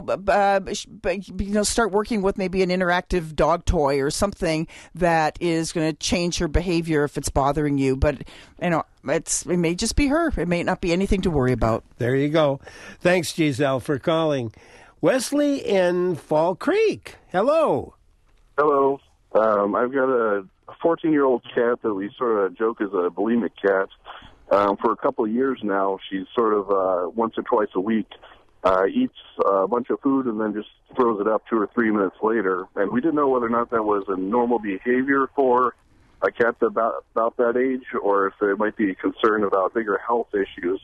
start working with maybe an interactive dog toy or something that is going to change her behavior if it's bothering you. But, it may just be her. It may not be anything to worry about. There you go. Thanks, Giselle, for calling. Wesley in Fall Creek. Hello. Hello. I've got a 14-year-old cat that we sort of joke is a bulimic cat. For a couple of years now, she's sort of once or twice a week eats a bunch of food and then just throws it up 2 or 3 minutes later. And we didn't know whether or not that was a normal behavior for a cat about that age or if there might be a concern about bigger health issues.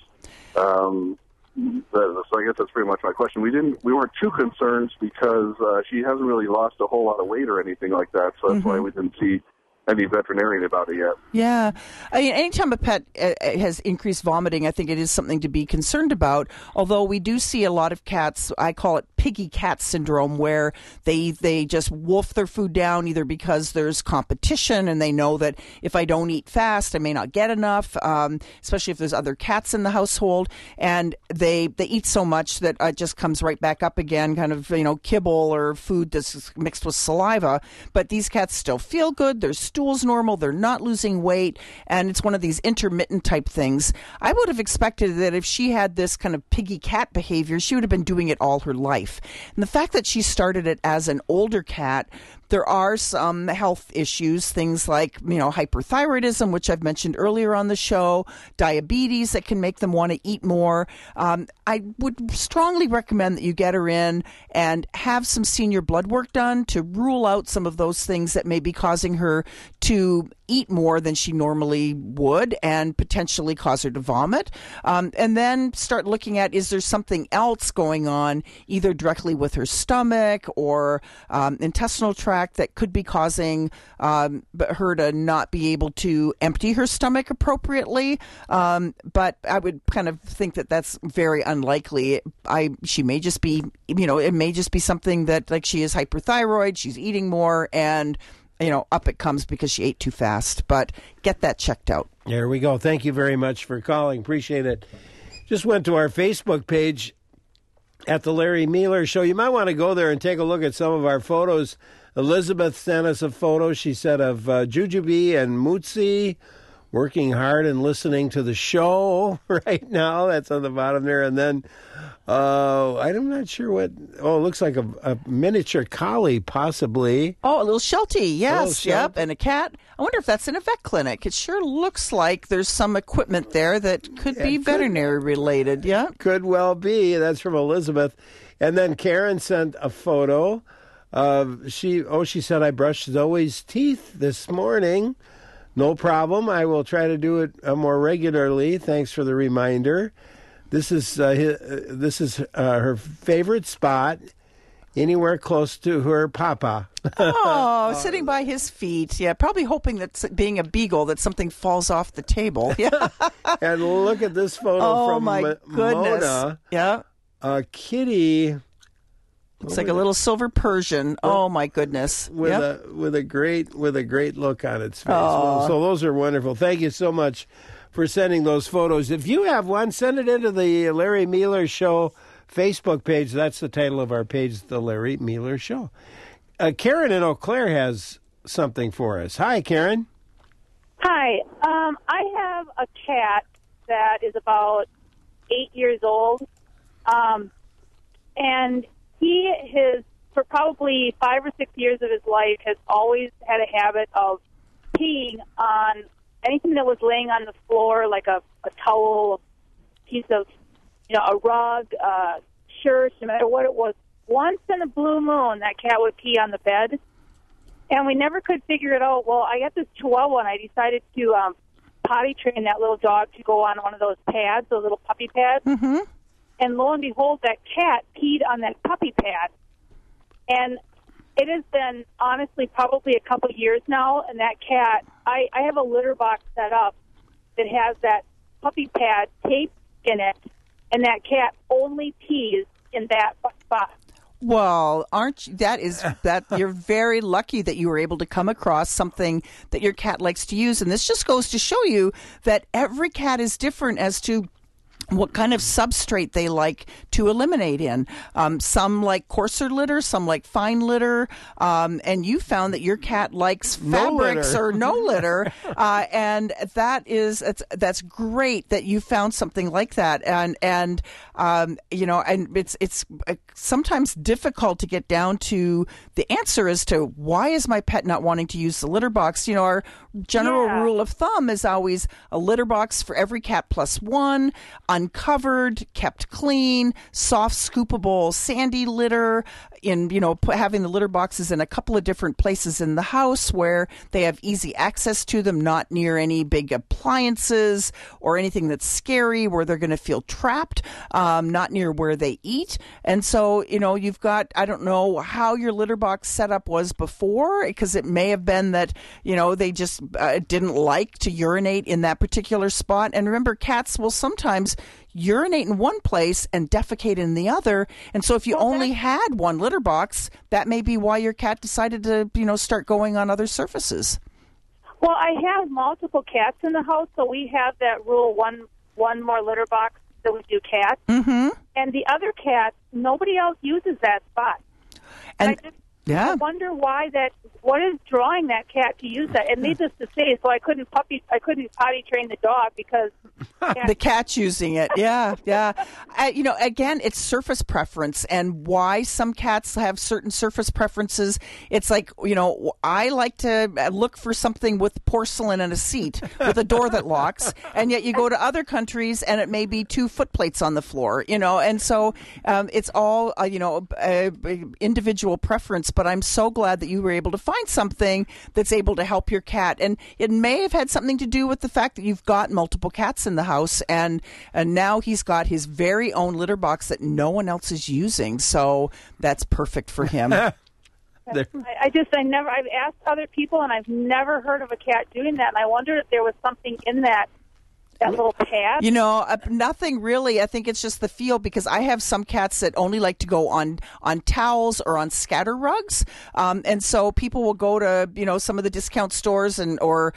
So I guess that's pretty much my question. We weren't too concerned because she hasn't really lost a whole lot of weight or anything like that, so that's why we didn't see any veterinarian about it yet. Yeah. Anytime a pet has increased vomiting, I think it is something to be concerned about, although we do see a lot of cats, I call it piggy cat syndrome, where they just wolf their food down either because there's competition and they know that if I don't eat fast, I may not get enough, especially if there's other cats in the household, and they eat so much that it just comes right back up again, kind of, kibble or food that's mixed with saliva. But these cats still feel good. Their stool's normal. They're not losing weight. And it's one of these intermittent type things. I would have expected that if she had this kind of piggy cat behavior, she would have been doing it all her life. And the fact that she started it as an older cat There are some health issues, things like, hyperthyroidism, which I've mentioned earlier on the show, diabetes that can make them want to eat more. I would strongly recommend that you get her in and have some senior blood work done to rule out some of those things that may be causing her to eat more than she normally would and potentially cause her to vomit. And then start looking at, is there something else going on, either directly with her stomach or intestinal tract, that could be causing her to not be able to empty her stomach appropriately. But I would kind of think that that's very unlikely. She may just be, it may just be something that, like, she is hyperthyroid, she's eating more, and up it comes because she ate too fast. But get that checked out. There we go. Thank you very much for calling. Appreciate it. Just went to our Facebook page at the Larry Mealer Show. You might want to go there and take a look at some of our photos. Elizabeth sent us a photo, she said, of Jujubee and Mootsie working hard and listening to the show right now. That's on the bottom there. And then I'm not sure what. Oh, it looks like a miniature collie, possibly. Oh, a little Sheltie, yes. Yep, and a cat. I wonder if that's in a vet clinic. It sure looks like there's some equipment there that could be veterinary related, yeah? Could well be. That's from Elizabeth. And then Karen sent a photo. She said, I brushed Zoe's teeth this morning. No problem. I will try to do it more regularly. Thanks for the reminder. This is her favorite spot, anywhere close to her papa. Oh, sitting by his feet. Yeah, probably hoping that, being a beagle, that something falls off the table. Yeah. And look at this photo from my goodness. Mona. Yeah. A kitty. It's like a little silver Persian. Oh my goodness! With a great look on its face. Well, so those are wonderful. Thank you so much for sending those photos. If you have one, send it into the Larry Mealer Show Facebook page. That's the title of our page, The Larry Mealer Show. Karen in Eau Claire has something for us. Hi, Karen. Hi. I have a cat that is about 8 years old, and he has, for probably 5 or 6 years of his life, has always had a habit of peeing on anything that was laying on the floor, like a towel, a piece of, a rug, a shirt, no matter what it was. Once in a blue moon, that cat would pee on the bed, and we never could figure it out. Well, I got this Chihuahua, and I decided to potty train that little dog to go on one of those pads, those little puppy pads. Mm-hmm. And lo and behold, that cat peed on that puppy pad. And it has been, honestly, probably a couple years now. And that cat, I have a litter box set up that has that puppy pad taped in it. And that cat only pees in that spot. Well, you're very lucky that you were able to come across something that your cat likes to use. And this just goes to show you that every cat is different as to what kind of substrate they like to eliminate in. Some like coarser litter, some like fine litter, and you found that your cat likes fabrics or no litter, and that's great that you found something like that. And it's sometimes difficult to get down to the answer as to why is my pet not wanting to use the litter box. Our general rule of thumb is always a litter box for every cat plus one, uncovered, kept clean, soft, scoopable, sandy litter, having the litter boxes in a couple of different places in the house where they have easy access to them, not near any big appliances or anything that's scary where they're going to feel trapped, not near where they eat. And so, you've got, I don't know how your litter box setup was before, because it may have been that, they just didn't like to urinate in that particular spot. And remember, cats will sometimes urinate in one place and defecate in the other. And so if you only had one litter box, that may be why your cat decided to, start going on other surfaces. Well, I have multiple cats in the house, so we have that rule, one more litter box that we do cats. Mm-hmm. And the other cat, nobody else uses that spot. And Yeah. I wonder what is drawing that cat to use that. And needless to say, so I couldn't potty train the dog because the cat's using it. Yeah. Again, it's surface preference, and why some cats have certain surface preferences. It's like, I like to look for something with porcelain and a seat with a door that locks, and yet you go to other countries and it may be 2 foot plates on the floor, and so it's all, individual preference. But I'm so glad that you were able to find something that's able to help your cat. And it may have had something to do with the fact that you've got multiple cats in the house, and now he's got his very own litter box that no one else is using. So that's perfect for him. I've asked other people, and I've never heard of a cat doing that. And I wondered if there was something in that little pad? Nothing really. I think it's just the feel, because I have some cats that only like to go on towels or on scatter rugs. And so people will go to, some of the discount stores or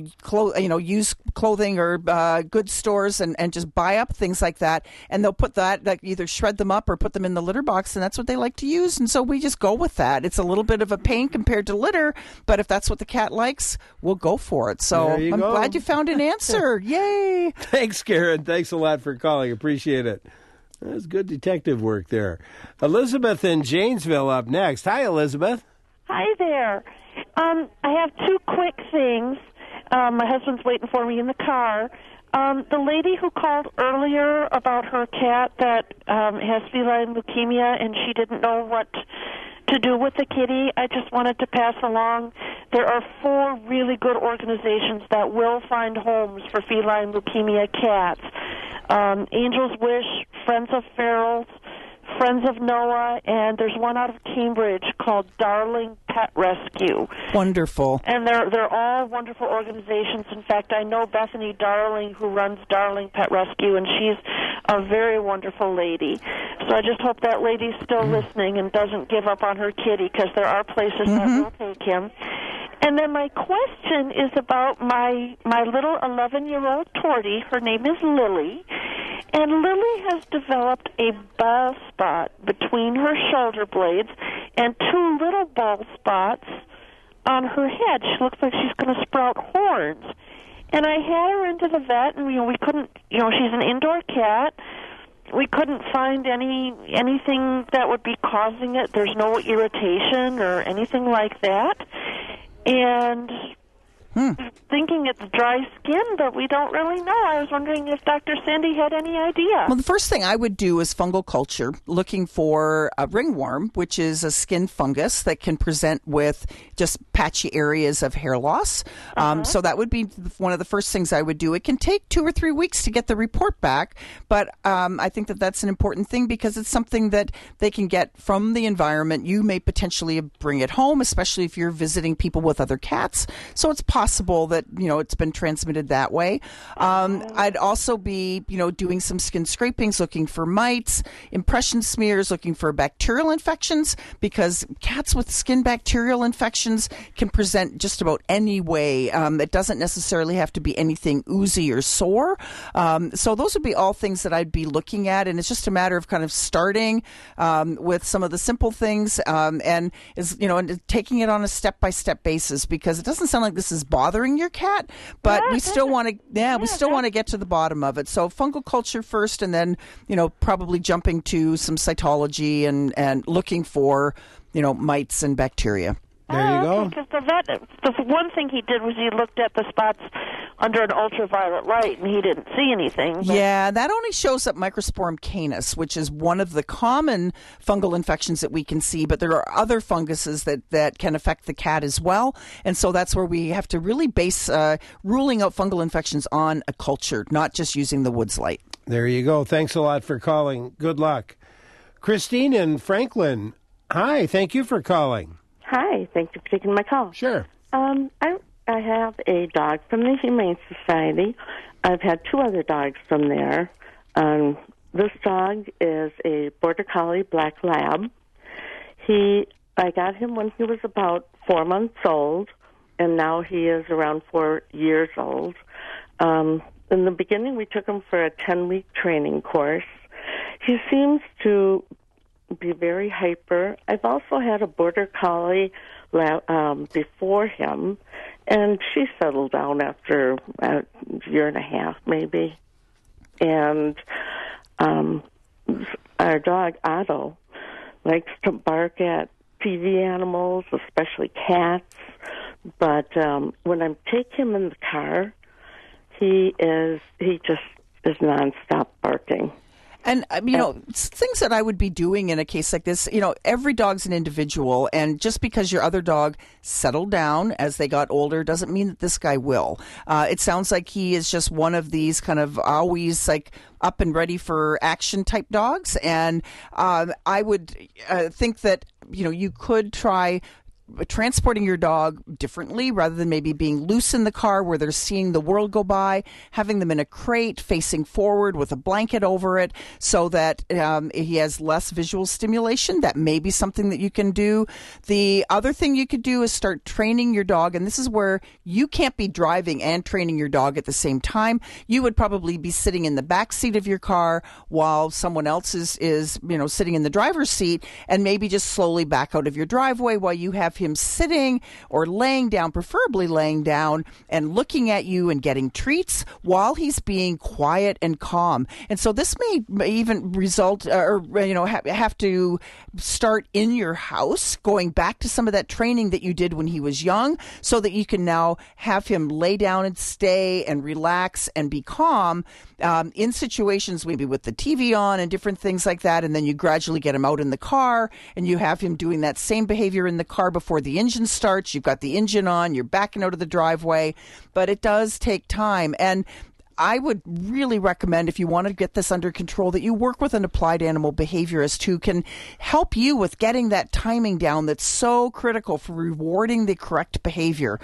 used clothing or goods stores and just buy up things like that. And they'll put that, like, either shred them up or put them in the litter box, and that's what they like to use. And so we just go with that. It's a little bit of a pain compared to litter, but if that's what the cat likes, we'll go for it. So I'm glad you found an answer. Yay! Thanks, Karen. Thanks a lot for calling. Appreciate it. That's good detective work there. Elizabeth in Janesville up next. Hi, Elizabeth. Hi there. I have 2 quick things. My husband's waiting for me in the car. The lady who called earlier about her cat that has feline leukemia and she didn't know what to do with the kitty, I just wanted to pass along. There are 4 really good organizations that will find homes for feline leukemia cats. Angel's Wish, Friends of Ferals, Friends of Noah, and there's one out of Cambridge called Darling Pet Rescue. Wonderful. And they're all wonderful organizations. In fact, I know Bethany Darling, who runs Darling Pet Rescue, and she's a very wonderful lady. So I just hope that lady's still listening and doesn't give up on her kitty, because there are places that will take him. And then my question is about my little 11-year-old tortie. Her name is Lily. And Lily has developed a bald spot between her shoulder blades and 2 little bald spots on her head. She looks like she's going to sprout horns. And I had her into the vet, and we couldn't. She's an indoor cat. We couldn't find anything that would be causing it. There's no irritation or anything like that. And thinking it's dry skin, but we don't really know. I was wondering if Dr. Sandy had any idea. Well, the first thing I would do is fungal culture, looking for a ringworm, which is a skin fungus that can present with just patchy areas of hair loss. So that would be one of the first things I would do. It can take 2 or 3 weeks to get the report back, but I think that that's an important thing, because it's something that they can get from the environment. You may potentially bring it home, especially if you're visiting people with other cats. So it's possible that it's been transmitted that way. I'd also be doing some skin scrapings, looking for mites, impression smears, looking for bacterial infections, because cats with skin bacterial infections can present just about any way. It doesn't necessarily have to be anything oozy or sore. So those would be all things that I'd be looking at, and it's just a matter of kind of starting with some of the simple things and taking it on a step-by-step basis, because it doesn't sound like this is bothering your cat, but we still want to get to the bottom of it. So fungal culture first, and then probably jumping to some cytology and looking for mites and bacteria. There you go. Because the one thing he did was he looked at the spots under an ultraviolet light, and he didn't see anything. But... Yeah, that only shows up Microsporum canis, which is one of the common fungal infections that we can see, but there are other funguses that can affect the cat as well. And so that's where we have to really base ruling out fungal infections on a culture, not just using the Woods light. There you go. Thanks a lot for calling. Good luck. Christine in Franklin. Hi, thank you for calling. Hi, thank you for taking my call. Sure. I have a dog from the Humane Society. I've had 2 other dogs from there. This dog is a Border Collie Black Lab. I got him when he was about 4 months old, and now he is around 4 years old. In the beginning, we took him for a 10-week training course. He seems to be very hyper. I've also had a Border Collie before him, and she settled down after a year and a half, maybe. And our dog, Otto, likes to bark at TV animals, especially cats. But when I take him in the car, he just is nonstop barking. And, things that I would be doing in a case like this, every dog's an individual, and just because your other dog settled down as they got older doesn't mean that this guy will. It sounds like he is just one of these kind of always like up and ready for action type dogs. And I would think that, you could try transporting your dog differently rather than maybe being loose in the car where they're seeing the world go by, having them in a crate facing forward with a blanket over it so that he has less visual stimulation. That may be something that you can do. The other thing you could do is start training your dog, and this is where you can't be driving and training your dog at the same time. You would probably be sitting in the back seat of your car while someone else is sitting in the driver's seat, and maybe just slowly back out of your driveway while you have him sitting or laying down, preferably laying down, and looking at you and getting treats while he's being quiet and calm. And so this may even result have to start in your house, going back to some of that training that you did when he was young, so that you can now have him lay down and stay and relax and be calm in situations maybe with the TV on and different things like that. And then you gradually get him out in the car and you have him doing that same behavior in the car before the engine starts. You've got the engine on, you're backing out of the driveway, but it does take time. And I would really recommend, if you want to get this under control, that you work with an applied animal behaviorist who can help you with getting that timing down that's so critical for rewarding the correct behavior.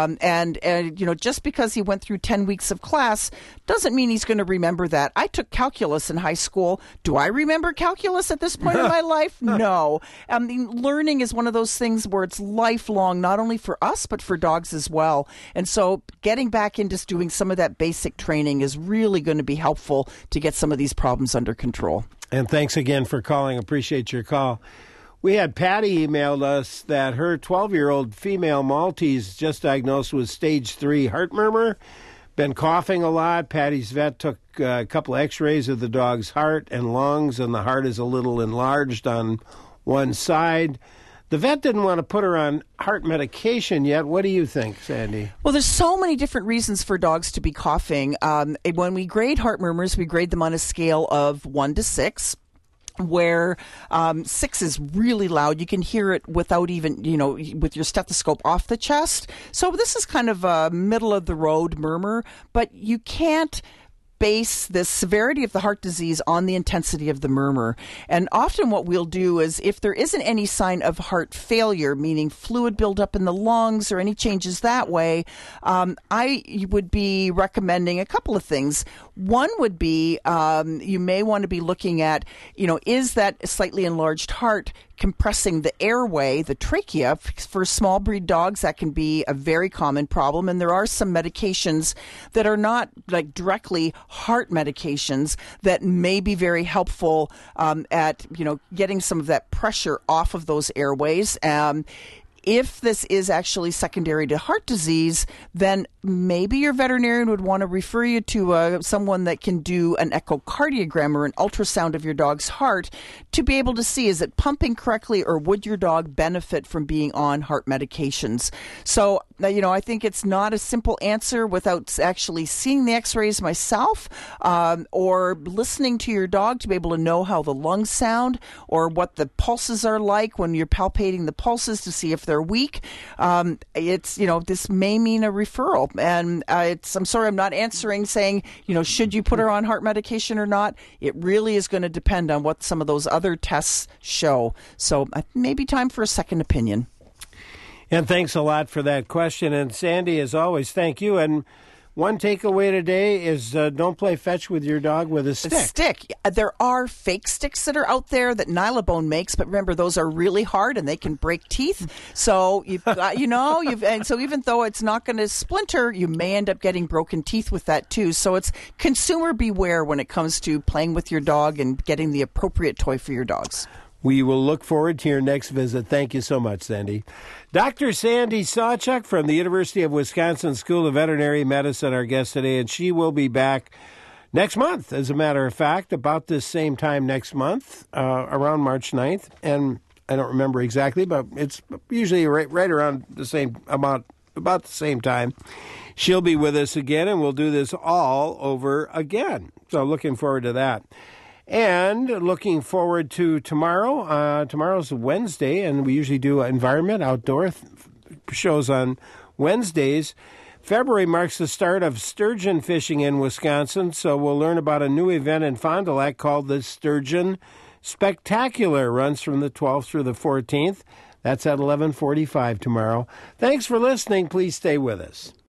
And just because he went through 10 weeks of class doesn't mean he's going to remember that. I took calculus in high school. Do I remember calculus at this point in my life? No. Learning is one of those things where it's lifelong, not only for us, but for dogs as well. And so getting back into doing some of that basic training is really going to be helpful to get some of these problems under control. And thanks again for calling. Appreciate your call. We had Patty emailed us that her 12-year-old female Maltese just diagnosed with stage 3 heart murmur, been coughing a lot. Patty's vet took a couple of x-rays of the dog's heart and lungs, and the heart is a little enlarged on one side. The vet didn't want to put her on heart medication yet. What do you think, Sandy? Well, there's so many different reasons for dogs to be coughing. When we grade heart murmurs, we grade them on a scale of 1 to 6. Where 6 is really loud. You can hear it without even, with your stethoscope off the chest. So this is kind of a middle-of-the-road murmur, but you can't base the severity of the heart disease on the intensity of the murmur. And often what we'll do is, if there isn't any sign of heart failure, meaning fluid buildup in the lungs or any changes that way, I would be recommending a couple of things. One would be you may want to be looking at, is that slightly enlarged heart compressing the airway, the trachea? For small breed dogs, that can be a very common problem. And there are some medications that are not like directly heart medications that may be very helpful at, getting some of that pressure off of those airways. If this is actually secondary to heart disease, then maybe your veterinarian would want to refer you to someone that can do an echocardiogram or an ultrasound of your dog's heart to be able to see, is it pumping correctly, or would your dog benefit from being on heart medications? So, I think it's not a simple answer without actually seeing the x-rays myself or listening to your dog to be able to know how the lungs sound or what the pulses are like when you're palpating the pulses to see if they're weak. This may mean a referral. And I'm sorry, I'm not answering saying, should you put her on heart medication or not? It really is going to depend on what some of those other tests show. So maybe time for a second opinion. And thanks a lot for that question. And Sandy, as always, thank you. And one takeaway today is don't play fetch with your dog with a stick. There are fake sticks that are out there that Nylabone makes, but remember, those are really hard and they can break teeth. So you've got, and so even though it's not going to splinter, you may end up getting broken teeth with that too. So it's consumer beware when it comes to playing with your dog and getting the appropriate toy for your dogs. We will look forward to your next visit. Thank you so much, Sandy. Dr. Sandy Sawchuk from the University of Wisconsin School of Veterinary Medicine, our guest today, and she will be back next month, as a matter of fact, about this same time next month, around March 9th. And I don't remember exactly, but it's usually right around the same about the same time. She'll be with us again, and we'll do this all over again. So looking forward to that. And looking forward to tomorrow. Tomorrow's Wednesday, and we usually do environment, outdoor shows on Wednesdays. February marks the start of sturgeon fishing in Wisconsin, so we'll learn about a new event in Fond du Lac called the Sturgeon Spectacular. Runs from the 12th through the 14th. That's at 11:45 tomorrow. Thanks for listening. Please stay with us.